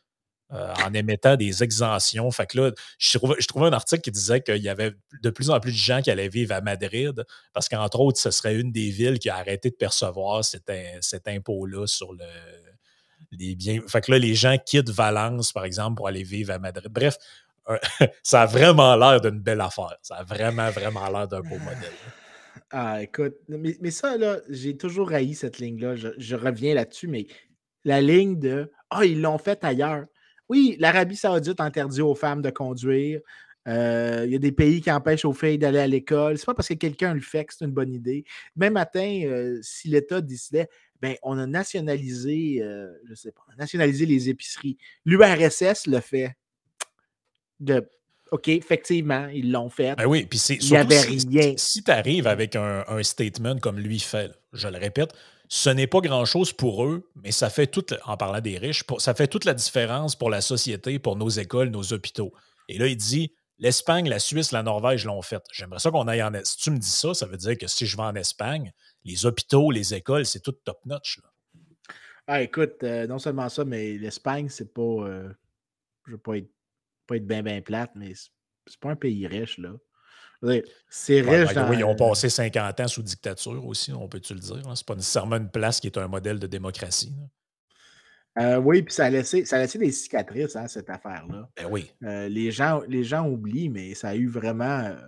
euh, en émettant des exemptions. Fait que là, je trouvais, je trouvais un article qui disait qu'il y avait de plus en plus de gens qui allaient vivre à Madrid parce qu'entre autres, ce serait une des villes qui a arrêté de percevoir cet, cet impôt-là sur le, les biens. Fait que là, les gens quittent Valence, par exemple, pour aller vivre à Madrid. Bref, euh, ça a vraiment l'air d'une belle affaire. Ça a vraiment, vraiment l'air d'un beau modèle. Ah, écoute, mais, mais ça, là, j'ai toujours haï cette ligne-là. Je, je reviens là-dessus, mais la ligne de « Ah, oh, ils l'ont fait ailleurs ». Oui, l'Arabie Saoudite interdit aux femmes de conduire. Euh, il y a des pays qui empêchent aux filles d'aller à l'école. C'est pas parce que quelqu'un le fait que c'est une bonne idée. Même matin, euh, si l'État décidait, ben, on a nationalisé, euh, je sais pas, on a nationalisé les épiceries. L'U R S S le fait. De, OK, effectivement, ils l'ont fait. Ben oui, puis c'est il n'y avait si, rien. Si, si tu arrives avec un, un statement comme lui fait, là, je le répète, ce n'est pas grand-chose pour eux, mais ça fait toute, en parlant des riches, pour, ça fait toute la différence pour la société, pour nos écoles, nos hôpitaux. Et là, il dit, l'Espagne, la Suisse, la Norvège l'ont fait. J'aimerais ça qu'on aille en... Si tu me dis ça, ça veut dire que si je vais en Espagne, les hôpitaux, les écoles, c'est tout top-notch. Ah, écoute, euh, non seulement ça, mais l'Espagne, c'est pas... Euh, je veux pas être, pas être bien, bien plate, mais c'est, c'est pas un pays riche, là. C'est Ouais, riche ben, dans... oui, ils ont passé cinquante ans sous dictature aussi, on peut-tu le dire. Hein? C'est pas nécessairement une place qui est un modèle de démocratie. Euh, oui, puis ça a laissé, ça a laissé des cicatrices, hein, cette affaire-là. Ben oui. Euh, les, gens, les gens oublient, mais ça a eu vraiment... Euh...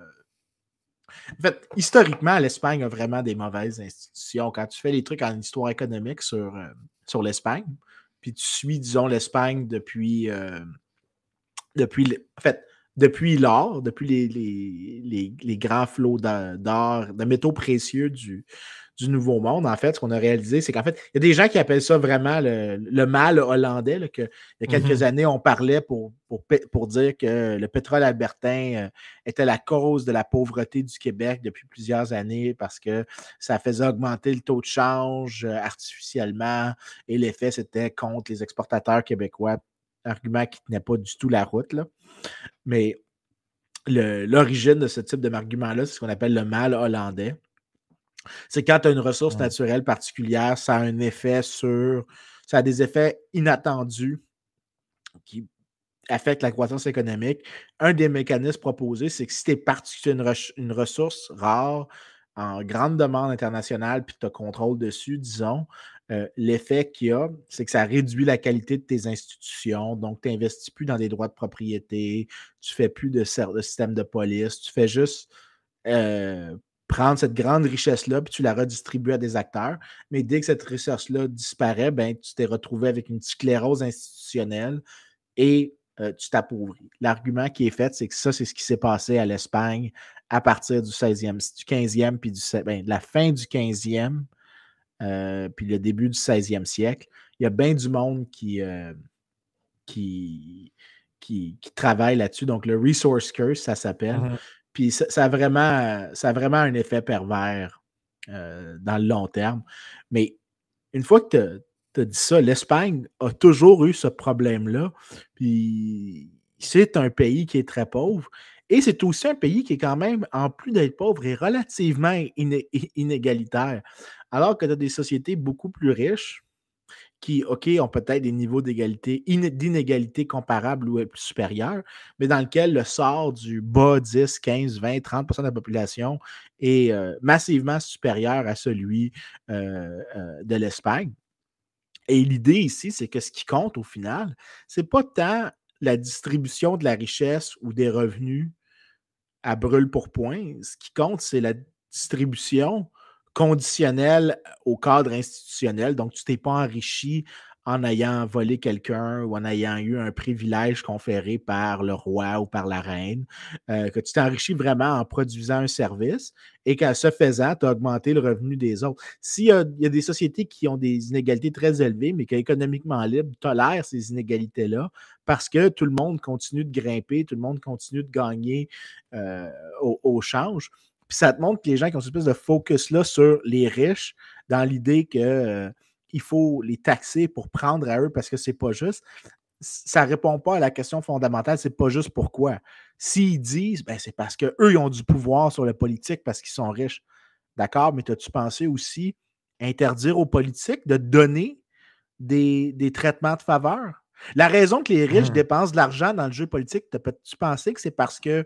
En fait, historiquement, l'Espagne a vraiment des mauvaises institutions. Quand tu fais les trucs en histoire économique sur, euh, sur l'Espagne, puis tu suis, disons, l'Espagne depuis... Euh, depuis... En fait, depuis l'or, depuis les, les, les, les grands flots d'or, de métaux précieux du, du Nouveau Monde, en fait, ce qu'on a réalisé, c'est qu'en fait, il y a des gens qui appellent ça vraiment le, le mal hollandais, là, que, il y a quelques mm-hmm. années, on parlait pour, pour, pour dire que le pétrole albertain euh, était la cause de la pauvreté du Québec depuis plusieurs années parce que ça faisait augmenter le taux de change euh, artificiellement et l'effet, c'était contre les exportateurs québécois. Argument qui ne tenait pas du tout la route, là. Mais le, l'origine de ce type d'argument-là, c'est ce qu'on appelle le mal hollandais. C'est quand tu as une ressource ouais. naturelle particulière, ça a un effet sur... Ça a des effets inattendus qui affectent la croissance économique. Un des mécanismes proposés, c'est que si tu es parti sur une, re- une ressource rare, en grande demande internationale, puis tu as contrôle dessus, disons, euh, l'effet qu'il y a, c'est que ça réduit la qualité de tes institutions. Donc, tu n'investis plus dans des droits de propriété, tu ne fais plus de, de système de police, tu fais juste euh, prendre cette grande richesse-là, puis tu la redistribues à des acteurs. Mais dès que cette richesse-là disparaît, ben, tu t'es retrouvé avec une sclérose institutionnelle et euh, tu t'appauvris. L'argument qui est fait, c'est que ça, c'est ce qui s'est passé à l'Espagne à partir du seizième, du quinzième, puis du, ben, de la fin du quinzième, euh, puis le début du seizième siècle. Il y a bien du monde qui, euh, qui, qui, qui travaille là-dessus. Donc, le resource curse, ça s'appelle. Mm-hmm. Puis ça, ça, a vraiment, ça a vraiment un effet pervers euh, dans le long terme. Mais une fois que tu as dit ça, l'Espagne a toujours eu ce problème-là. Puis c'est un pays qui est très pauvre. Et c'est aussi un pays qui est quand même, en plus d'être pauvre, est relativement iné- inégalitaire. Alors que tu as des sociétés beaucoup plus riches qui, OK, ont peut-être des niveaux d'égalité, d'inégalité comparables ou plus supérieurs, mais dans lequel le sort du bas dix, quinze, vingt, trente pour cent de la population est euh, massivement supérieur à celui euh, euh, de l'Espagne. Et l'idée ici, c'est que ce qui compte au final, c'est pas tant la distribution de la richesse ou des revenus à brûle pour point. Ce qui compte, c'est la distribution conditionnelle au cadre institutionnel. Donc, tu ne t'es pas enrichi en ayant volé quelqu'un ou en ayant eu un privilège conféré par le roi ou par la reine, euh, que tu t'es enrichi vraiment en produisant un service et qu'en ce faisant, tu as augmenté le revenu des autres. S'il y a, il y a des sociétés qui ont des inégalités très élevées, mais qui, économiquement libres, tolèrent ces inégalités-là parce que tout le monde continue de grimper, tout le monde continue de gagner euh, au, au change. Puis ça te montre que les gens qui ont cette espèce de focus-là sur les riches, dans l'idée que euh, il faut les taxer pour prendre à eux parce que c'est pas juste. Ça ne répond pas à la question fondamentale, c'est pas juste pourquoi. S'ils disent, ben, c'est parce qu'eux, ils ont du pouvoir sur le politique parce qu'ils sont riches. D'accord, mais as-tu pensé aussi interdire aux politiques de donner des, des traitements de faveur? La raison que les riches Mmh. dépensent de l'argent dans le jeu politique, peux-tu penser que c'est parce que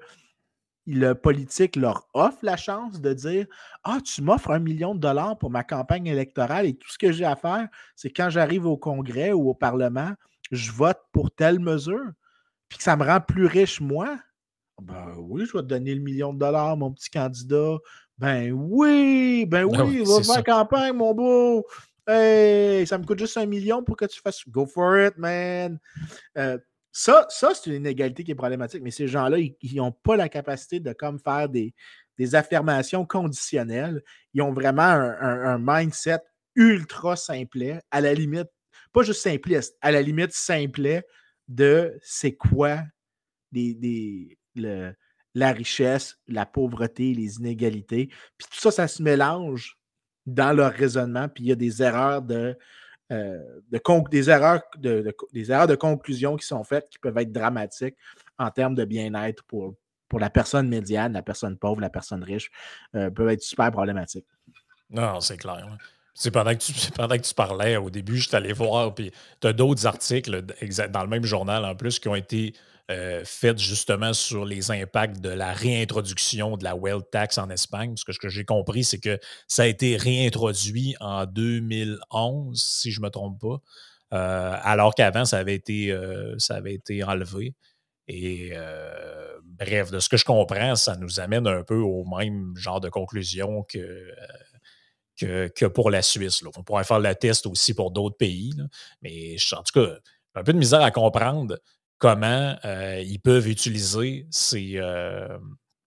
le politique leur offre la chance de dire « Ah, tu m'offres un million de dollars pour ma campagne électorale et tout ce que j'ai à faire, c'est quand j'arrive au Congrès ou au Parlement, je vote pour telle mesure, puis que ça me rend plus riche, moi. » Ben oui, je vais te donner le million de dollars, mon petit candidat. Ben oui, ben Ah oui, oui, va c'est faire ça. campagne, mon beau. Hey, ça me coûte juste un million pour que tu fasses. Go for it, man. Euh, ça, ça c'est une inégalité qui est problématique, mais ces gens-là, ils n'ont pas la capacité de comme faire des, des affirmations conditionnelles. Ils ont vraiment un, un, un mindset ultra simplet, à la limite, pas juste simpliste, à la limite simplet de c'est quoi des, des, le, la richesse, la pauvreté, les inégalités. Puis tout ça, ça se mélange dans leur raisonnement, puis il y a des erreurs de, euh, de con- des, erreurs de, de, des erreurs de conclusion qui sont faites qui peuvent être dramatiques en termes de bien-être pour, pour la personne médiane, la personne pauvre, la personne riche, euh, peuvent être super problématiques. Non, c'est clair. Là. C'est pendant que, tu, pendant que tu parlais, au début, je suis allé voir, puis tu as d'autres articles dans le même journal en plus qui ont été euh, faits justement sur les impacts de la réintroduction de la wealth tax en Espagne. Parce que ce que j'ai compris, c'est que ça a été réintroduit en deux mille onze, si je ne me trompe pas, euh, alors qu'avant, ça avait été, euh, ça avait été enlevé. Et euh, bref, de ce que je comprends, ça nous amène un peu au même genre de conclusion que. Euh, Que, que pour la Suisse. Là. On pourrait faire le test aussi pour d'autres pays. Là. Mais en tout cas, j'ai un peu de misère à comprendre comment euh, ils peuvent utiliser ces. Euh,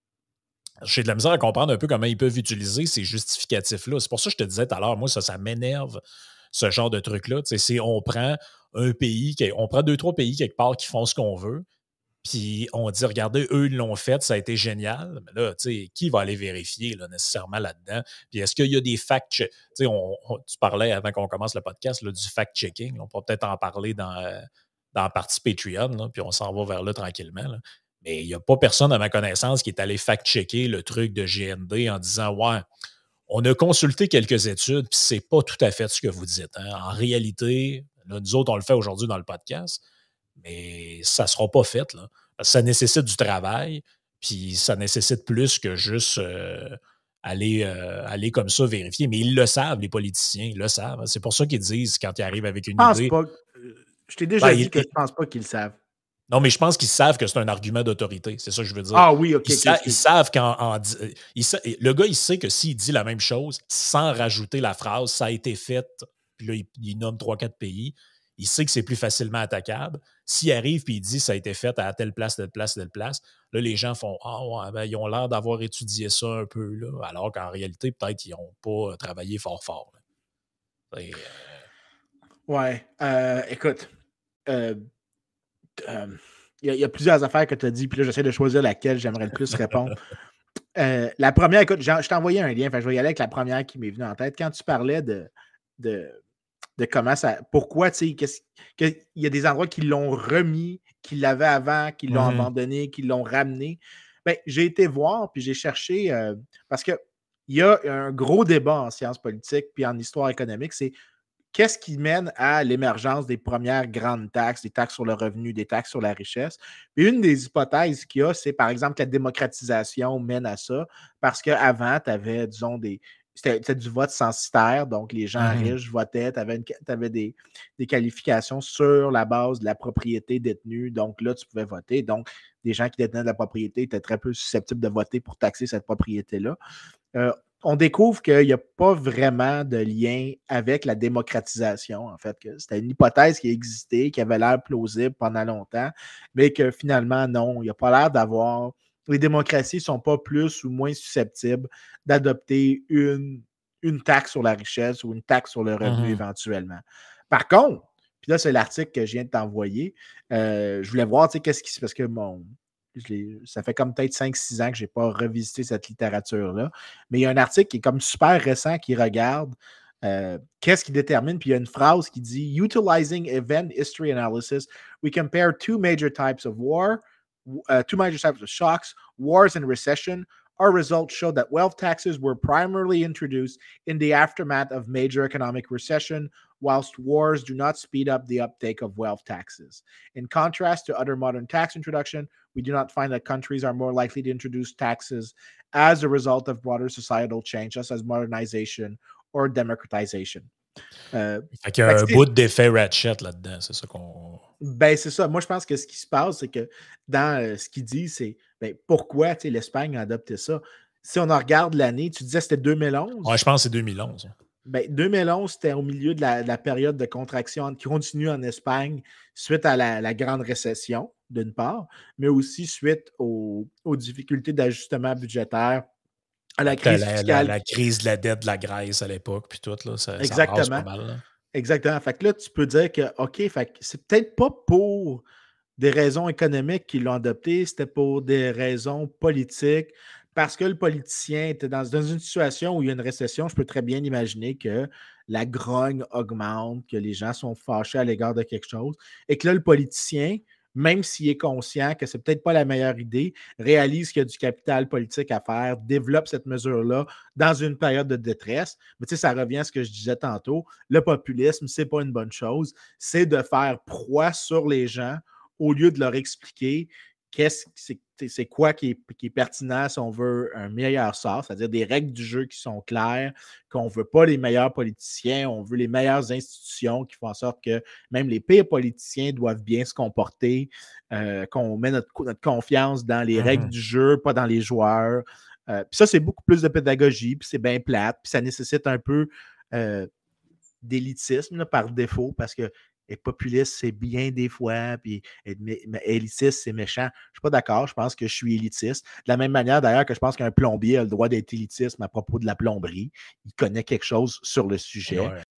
j'ai de la misère à comprendre un peu comment ils peuvent utiliser ces justificatifs-là. C'est pour ça que je te disais tout à l'heure, moi, ça, ça m'énerve, ce genre de truc-là. Tu sais, c'est on prend un pays, on prend deux, trois pays quelque part qui font ce qu'on veut. Puis on dit, regardez, eux, ils l'ont fait, ça a été génial. Mais là, tu sais, qui va aller vérifier là, nécessairement là-dedans? Puis est-ce qu'il y a des fact-check? Tu sais, on, on, tu parlais avant qu'on commence le podcast là, du fact-checking. On pourra peut-être en parler dans, euh, dans la partie Patreon, là, puis on s'en va vers là tranquillement. Là. Mais il n'y a pas personne à ma connaissance qui est allé fact-checker le truc de G N D en disant, ouais, on a consulté quelques études, puis c'est pas tout à fait ce que vous dites. Hein. En réalité, là, nous autres, on le fait aujourd'hui dans le podcast. Mais ça ne sera pas fait. Là. Ça nécessite du travail, puis ça nécessite plus que juste euh, aller, euh, aller comme ça vérifier. Mais ils le savent, les politiciens, ils le savent. C'est pour ça qu'ils disent, quand ils arrivent avec une Je pense idée. pas. Je t'ai déjà Ben, dit ils, que ils, je pense pas qu'ils le savent. non, mais je pense qu'ils savent que c'est un argument d'autorité. C'est ça que je veux dire. Ah oui, OK. Ils, okay, sa- okay. ils savent qu'en. En, ils, le gars, il sait que s'il dit la même chose, sans rajouter la phrase, ça a été fait, puis là, il, il nomme trois quatre pays. Il sait que c'est plus facilement attaquable. S'il arrive et il dit ça a été fait à telle place, telle place, telle place, là, les gens font Ah, ouais, ben, ils ont l'air d'avoir étudié ça un peu, là, alors qu'en réalité, peut-être qu'ils n'ont pas travaillé fort fort. Et, euh... Ouais. Euh, écoute, euh, euh, il y, y a plusieurs affaires que tu as dit, puis là, j'essaie de choisir laquelle j'aimerais le plus répondre. euh, la première, écoute, je t'ai envoyé un lien, enfin, je vais y aller avec la première qui m'est venue en tête. Quand tu parlais de. de de comment ça. Pourquoi, tu sais, qu'il y a des endroits qui l'ont remis, qui l'avaient avant, qui l'ont mm-hmm. abandonné, qui l'ont ramené. Bien, j'ai été voir, puis j'ai cherché, euh, parce qu'il y a un gros débat en sciences politiques puis en histoire économique, c'est qu'est-ce qui mène à l'émergence des premières grandes taxes, des taxes sur le revenu, des taxes sur la richesse. Puis une des hypothèses qu'il y a, c'est par exemple que la démocratisation mène à ça, parce qu'avant, tu avais, disons, des, C'était, c'était du vote censitaire, donc les gens mm-hmm. riches votaient, tu avais des, des qualifications sur la base de la propriété détenue, donc là, tu pouvais voter. Donc, des gens qui détenaient de la propriété étaient très peu susceptibles de voter pour taxer cette propriété-là. Euh, on découvre qu'il n'y a pas vraiment de lien avec la démocratisation, en fait, que c'était une hypothèse qui existait, qui avait l'air plausible pendant longtemps, mais que finalement, non, il n'y a pas l'air d'avoir... Les démocraties ne sont pas plus ou moins susceptibles d'adopter une, une taxe sur la richesse ou une taxe sur le revenu mm-hmm. éventuellement. Par contre, puis là, c'est l'article que je viens de t'envoyer, euh, je voulais voir, tu sais, qu'est-ce qui se... Parce que mon... Ça fait comme peut-être cinq six ans que je n'ai pas revisité cette littérature-là. Mais il y a un article qui est comme super récent qui regarde euh, qu'est-ce qui détermine. Puis il y a une phrase qui dit « Utilizing event history analysis, we compare two major types of war, uh, two major types of shocks, wars and recession, Our results showed that wealth taxes were primarily introduced in the aftermath of major economic recession, whilst wars do not speed up the uptake of wealth taxes. In contrast to other modern tax introduction, we do not find that countries are more likely to introduce taxes as a result of broader societal change, such as modernization or democratization. Euh, fait qu'il y a un bout d'effet Ratchet là-dedans, c'est ça qu'on... Ben, c'est ça. Moi, je pense que ce qui se passe, c'est que dans euh, ce qu'il dit, c'est ben, pourquoi l'Espagne a adopté ça. Si on en regarde l'année, tu disais que c'était deux mille onze? Oui, je pense que c'est deux mille onze. Ben, deux mille onze, c'était au milieu de la, de la période de contraction qui continue en Espagne suite à la, la grande récession, d'une part, mais aussi suite aux, aux difficultés d'ajustement budgétaire, à la crise la, fiscale. La, la crise de la dette de la Grèce à l'époque, puis tout, là, ça, Exactement. ça rase pas mal. Là. Exactement. Fait que là, tu peux dire que, OK, fait que c'est peut-être pas pour des raisons économiques qu'ils l'ont adopté, c'était pour des raisons politiques. Parce que le politicien était dans, dans une situation où il y a une récession, je peux très bien imaginer que la grogne augmente, que les gens sont fâchés à l'égard de quelque chose, et que là, le politicien, même s'il est conscient que c'est peut-être pas la meilleure idée, réalise qu'il y a du capital politique à faire, développe cette mesure-là dans une période de détresse. Mais tu sais, ça revient à ce que je disais tantôt. Le populisme, c'est pas une bonne chose. C'est de faire proie sur les gens au lieu de leur expliquer qu'est-ce c'est, c'est quoi qui est, qui est pertinent si on veut un meilleur sort, c'est-à-dire des règles du jeu qui sont claires, qu'on ne veut pas les meilleurs politiciens, on veut les meilleures institutions qui font en sorte que même les pires politiciens doivent bien se comporter, euh, qu'on met notre, notre confiance dans les mm-hmm. règles du jeu, pas dans les joueurs. Euh, puis ça, c'est beaucoup plus de pédagogie, puis c'est bien plate, puis ça nécessite un peu euh, d'élitisme là, par défaut, parce que être populiste, c'est bien des fois, puis être élitiste, c'est méchant. Je ne suis pas d'accord, je pense que je suis élitiste. De la même manière, d'ailleurs, que je pense qu'un plombier a le droit d'être élitiste à propos de la plomberie. Il connaît quelque chose sur le sujet. Ouais.